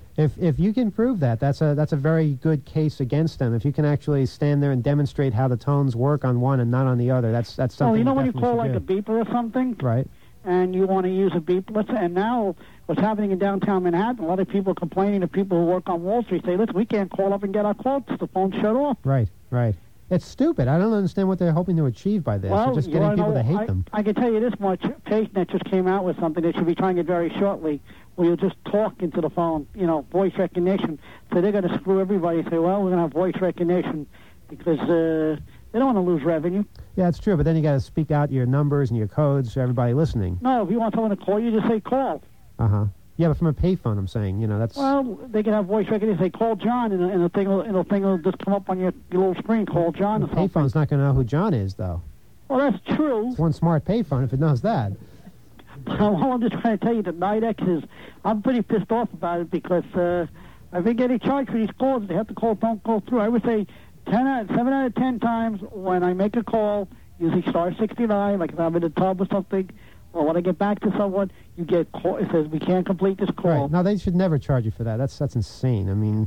Speaker 3: If you can prove that, that's a very good case against them. If you can actually stand there and demonstrate how the tones work on one and not on the other, that's something.
Speaker 11: Well, you know
Speaker 3: you
Speaker 11: when you
Speaker 3: definitely
Speaker 11: call
Speaker 3: should
Speaker 11: like
Speaker 3: do.
Speaker 11: a beeper or something,
Speaker 3: Right.
Speaker 11: and you want to use a beep. And now what's happening in downtown Manhattan? A lot of people are complaining to people who work on Wall Street. Say, listen, we can't call up and get our quotes. The phone's shut off.
Speaker 3: Right. It's stupid. I don't understand what they're hoping to achieve by this.
Speaker 11: Well,
Speaker 3: They're just
Speaker 11: you
Speaker 3: getting
Speaker 11: wanna
Speaker 3: people
Speaker 11: know,
Speaker 3: to hate them.
Speaker 11: I can tell you this much. PageNet just came out with something. They should be trying it very shortly, where you just talk into the phone, voice recognition. So they're going to screw everybody. Say, well, we're going to have voice recognition because they don't want to lose revenue.
Speaker 3: Yeah, it's true. But then you got to speak out your numbers and your codes for everybody listening.
Speaker 11: No, if you want someone to call you, just say call.
Speaker 3: Yeah, but from a payphone, I'm saying, that's.
Speaker 11: Well, they can have voice recognition. Say call John, and the thing will just come up on your little screen. Call John.
Speaker 3: The payphone's not going to know who John is, though.
Speaker 11: Well, that's true.
Speaker 3: It's one smart payphone if it knows that.
Speaker 11: All I'm just trying to tell you that 9X is. I'm pretty pissed off about it because I've been getting charged for these calls. They have to call, don't go through. I would say 7 out of 10 times when I make a call using star 69, like if I'm in a tub or something, or when I get back to someone, you get call. It says we can't complete this call.
Speaker 3: Right. No, they should never charge you for that. That's insane. I mean,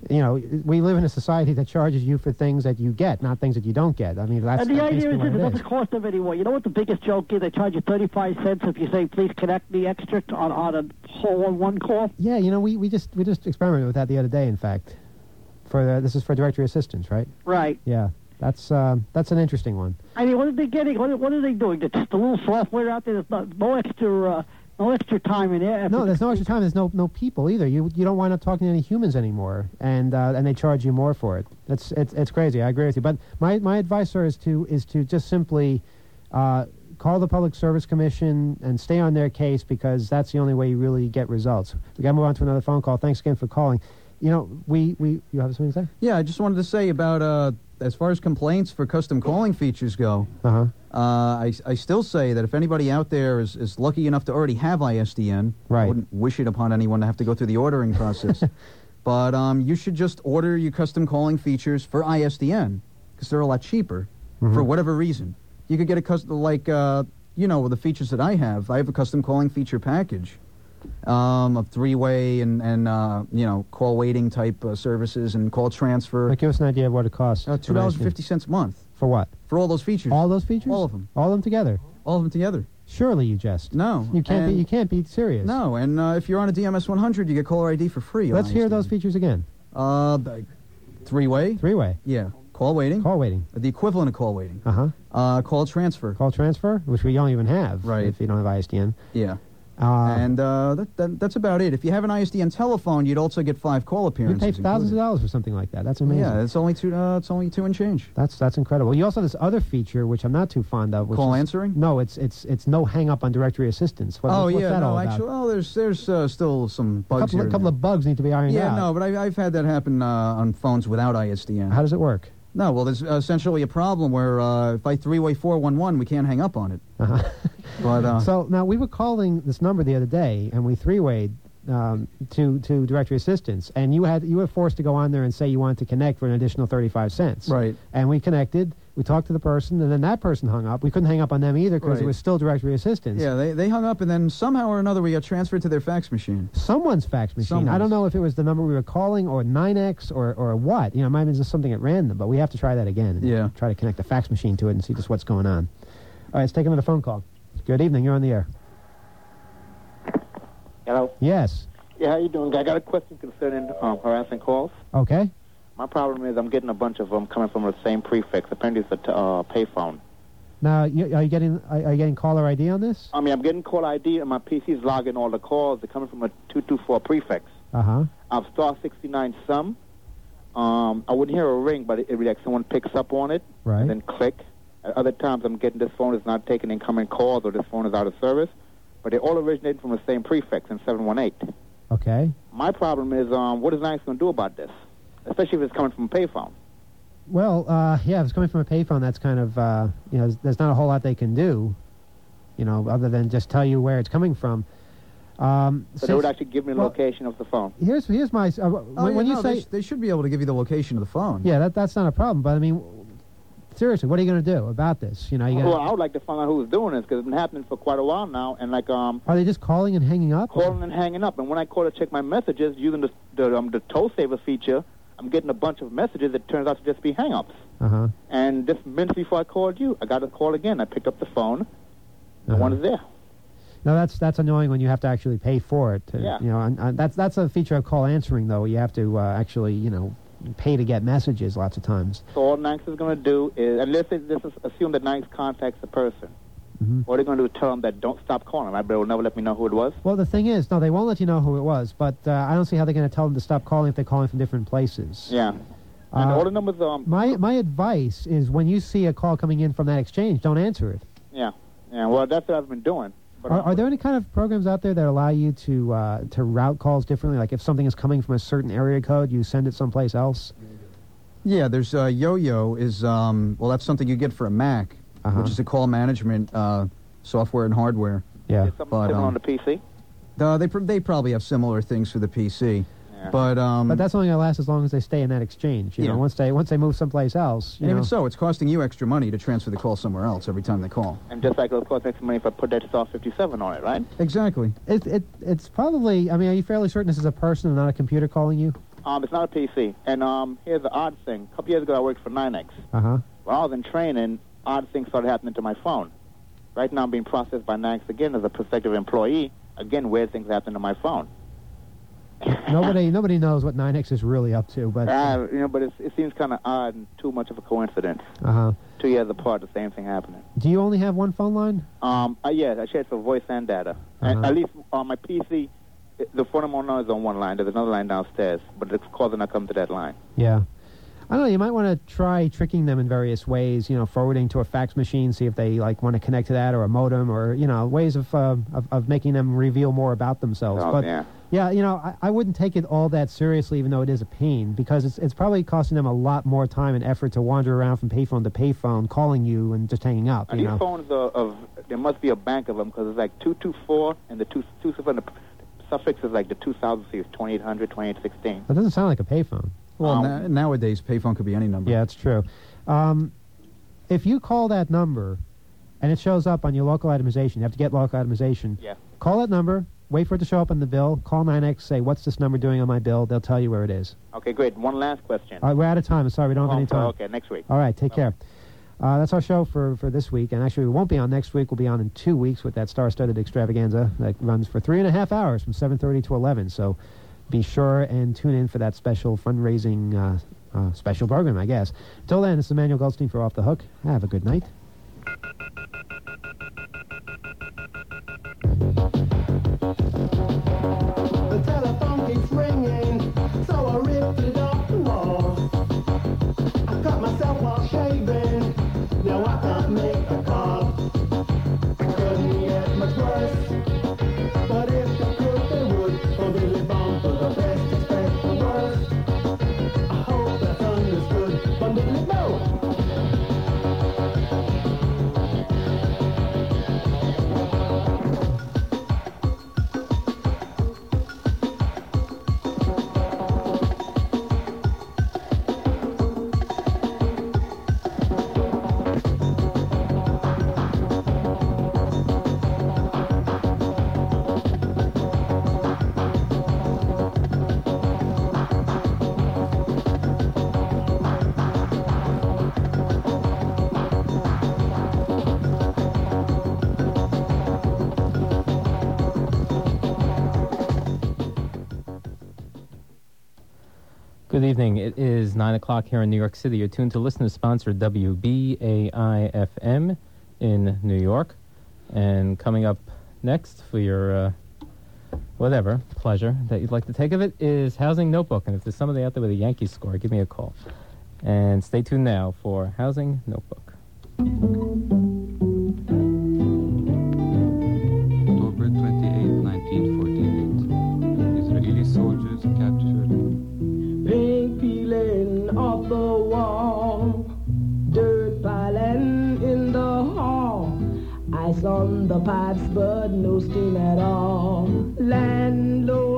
Speaker 3: we live in a society that charges you for things that you get, not things that you don't get. I mean, that's
Speaker 11: and the idea is
Speaker 3: what
Speaker 11: it
Speaker 3: it
Speaker 11: doesn't cost them anymore. You know what the biggest joke is? They charge you 35 cents if you say, please connect me extra on a whole one call.
Speaker 3: Yeah, we just experimented with that the other day, in fact. This is for directory assistance, right?
Speaker 11: Right.
Speaker 3: Yeah. That's an interesting one.
Speaker 11: I mean, what are they getting? What are they doing? Just a little software out there. There's no extra time in there.
Speaker 3: No, there's no extra time. There's no people either. You don't wind up talking to any humans anymore, and they charge you more for it. It's crazy. I agree with you. But my advice, sir, is to just simply call the Public Service Commission and stay on their case because that's the only way you really get results. We got to move on to another phone call. Thanks again for calling. You have something to say?
Speaker 5: Yeah, I just wanted to say about as far as complaints for custom calling features go. I still say that if anybody out there is lucky enough to already have ISDN, I wouldn't wish it upon anyone to have to go through the ordering process. But you should just order your custom calling features for ISDN because they're a lot cheaper for whatever reason. You could get a custom the features that I have. I have a custom calling feature package. Of three-way and call waiting type services and call transfer.
Speaker 3: Give us an idea of what it costs.
Speaker 5: $2.50 a month.
Speaker 3: For what?
Speaker 5: For all those features.
Speaker 3: All those features?
Speaker 5: All of them.
Speaker 3: All of them together?
Speaker 5: All of them together.
Speaker 3: Surely you jest.
Speaker 5: No.
Speaker 3: You can't be serious.
Speaker 5: No, and if you're on a DMS 100, you get caller ID for free.
Speaker 3: Let's hear those features again.
Speaker 5: Three-way.
Speaker 3: Three-way.
Speaker 5: Yeah. Call waiting.
Speaker 3: Call waiting.
Speaker 5: The equivalent of call waiting.
Speaker 3: Call transfer.
Speaker 5: Call transfer.
Speaker 3: Which we don't even have.
Speaker 5: Right.
Speaker 3: If you don't have ISDN.
Speaker 5: Yeah. And that's about it. If you have an ISDN telephone, you'd also get 5 call
Speaker 3: You
Speaker 5: appearances.
Speaker 3: pay thousands of
Speaker 5: included.
Speaker 3: dollars for something like that. That's amazing.
Speaker 5: Yeah, it's only two and change.
Speaker 3: That's incredible. You also have this other feature which I'm not too fond of. Which
Speaker 5: Call
Speaker 3: is,
Speaker 5: answering?
Speaker 3: No, it's no hang up on directory assistance. What's
Speaker 5: yeah,
Speaker 3: that all
Speaker 5: no,
Speaker 3: about?
Speaker 5: actually, there's still some bugs here.
Speaker 3: A couple of bugs need to be ironed out.
Speaker 5: Yeah, no, but I've had that happen on phones without ISDN.
Speaker 3: How does it work?
Speaker 5: No, well, there's essentially a problem where if I three-way 411, we can't hang up on it.
Speaker 3: Uh-huh.
Speaker 5: But
Speaker 3: So now we were calling this number the other day, and we three-wayed to directory assistance, and you were forced to go on there and say you wanted to connect for an additional 35 cents.
Speaker 5: Right.
Speaker 3: And we connected. We talked to the person, and then that person hung up. We couldn't hang up on them either because it
Speaker 5: Right.
Speaker 3: was still directory assistance.
Speaker 5: yeah, they hung up, and then somehow or another we got transferred to their fax machine.
Speaker 3: Someone's fax machine. I
Speaker 5: Someone's.
Speaker 3: don't know if it was the number we were calling or 9X or what. You know, it might have been just something at random, but we have to try that again. And
Speaker 5: Yeah.
Speaker 3: Try to connect the fax machine to it and see just what's going on. All right, let's take another phone call. Good evening. You're on the air.
Speaker 12: Hello.
Speaker 3: Yes.
Speaker 12: Yeah, how you doing? I got a question concerning harassing calls.
Speaker 3: Okay.
Speaker 12: My problem is I'm getting a bunch of them coming from the same prefix. Apparently, it's a payphone.
Speaker 3: Now, are you getting caller ID on this?
Speaker 12: I mean, I'm getting call ID, and my PC's logging all the calls. They're coming from a 224 prefix.
Speaker 3: Uh-huh.
Speaker 12: I've star 69 some. I wouldn't hear a ring, but it'd be like someone picks up on it
Speaker 3: Right.
Speaker 12: and then click. At other times, I'm getting this phone is not taking incoming calls or this phone is out of service. But they all originated from the same prefix in 718.
Speaker 3: Okay.
Speaker 12: My problem is, what is NICE going to do about this? Especially if it's coming from a payphone.
Speaker 3: Well, yeah, if it's coming from a payphone, that's kind of, there's not a whole lot they can do, other than just tell you where it's coming from.
Speaker 12: So they would actually give me the location of the phone.
Speaker 3: Here's my, when you say...
Speaker 5: They should be able to give you the location of the phone.
Speaker 3: Yeah, that's not a problem, but I mean, seriously, what are you going to do about this?
Speaker 12: Well, I would like to find out who's doing this because it's been happening for quite a while now, and
Speaker 3: Are they just calling and hanging up?
Speaker 12: Calling and hanging up, and when I call to check my messages using the toll saver feature, I'm getting a bunch of messages that turns out to just be hang-ups.
Speaker 3: Uh-huh.
Speaker 12: And just minutes before I called you, I got a call again. I picked up the phone. No one is there.
Speaker 3: No, that's annoying when you have to actually pay for it.
Speaker 12: Yeah.
Speaker 3: And that's a feature of call answering, though. You have to actually, pay to get messages lots of times.
Speaker 12: So all NICE is going to do is, and let's assume that NICE contacts the person.
Speaker 3: Mm-hmm.
Speaker 12: What are they going to do? Tell them that don't stop calling. I bet they'll never let me know who it was.
Speaker 3: Well, the thing is, no, they won't let you know who it was, but I don't see how they're going to tell them to stop calling if they're calling from different places.
Speaker 12: Yeah. And all the numbers...
Speaker 3: My advice is when you see a call coming in from that exchange, don't answer it.
Speaker 12: Yeah. Well, that's what I've been doing. But
Speaker 3: Are there any kind of programs out there that allow you to route calls differently? Like if something is coming from a certain area code, you send it someplace else?
Speaker 5: Yeah, there's Yo-Yo is, that's something you get for a Mac, which is a call management software and hardware.
Speaker 3: Yeah.
Speaker 12: Is something similar on the PC?
Speaker 5: They probably have similar things for the PC.
Speaker 12: Yeah.
Speaker 5: But
Speaker 3: that's only going to last as long as they stay in that exchange. You know, once they move someplace else.
Speaker 5: And even so, it's costing you extra money to transfer the call somewhere else every time they call.
Speaker 12: And just like it'll cost extra money if I put that star 57 on it, right?
Speaker 5: Exactly.
Speaker 3: It's probably. I mean, are you fairly certain this is a person and not a computer calling you?
Speaker 12: It's not a PC. And here's the odd thing. A couple years ago, I worked for 9X.
Speaker 3: Uh-huh.
Speaker 12: When I was in training, odd things started happening to my phone. Right now, I'm being processed by 9X again as a prospective employee. Again, weird things happen to my phone.
Speaker 3: Nobody knows what 9X is really up to, but
Speaker 12: but it seems kind of odd and too much of a coincidence. 2 years apart, the same thing happening.
Speaker 3: Do you only have one phone line?
Speaker 12: Yeah, I share it for voice and data. And at least on my PC, the phone I'm on now is on one line. There's another line downstairs, but the calls are not coming to that line.
Speaker 3: Yeah. I don't know, you might want to try tricking them in various ways, forwarding to a fax machine, see if they want to connect to that, or a modem, or, ways of making them reveal more about themselves. Yeah, I wouldn't take it all that seriously, even though it is a pain, because it's probably costing them a lot more time and effort to wander around from payphone to payphone, calling you and just hanging up.
Speaker 12: And these phones there must be a bank of them, because it's like 224, and the 224, the suffix is like the 2000 series, 2800, 2816.
Speaker 3: That doesn't sound like a payphone.
Speaker 5: Well, nowadays, payphone could be any number.
Speaker 3: Yeah, it's true. If you call that number and it shows up on your local itemization, you have to get local itemization.
Speaker 12: Yeah.
Speaker 3: Call that number, wait for it to show up on the bill, call 9X, say, what's this number doing on my bill? They'll tell you where it is.
Speaker 12: Okay, great. One last question.
Speaker 3: All right, we're out of time. Sorry, we don't have any time.
Speaker 12: Okay, next week.
Speaker 3: All right, take care. That's our show for this week, and actually we won't be on next week. We'll be on in 2 weeks with that star-studded extravaganza that runs for 3.5 hours from 7:30 to 11. So be sure and tune in for that special fundraising special program, I guess. Till then, this is Emmanuel Goldstein for Off the Hook. Have a good night.
Speaker 13: Good evening. It is 9 o'clock here in New York City. You're tuned to listener-sponsored WBAI-FM in New York. And coming up next for your, whatever, pleasure that you'd like to take of it is Housing Notebook. And if there's somebody out there with a Yankees score, give me a call. And stay tuned now for Housing Notebook.
Speaker 14: October 28, 1948. Israeli soldiers captured
Speaker 4: paint peeling off the wall, dirt piling in the hall, ice on the pipes but no steam at all. Landlord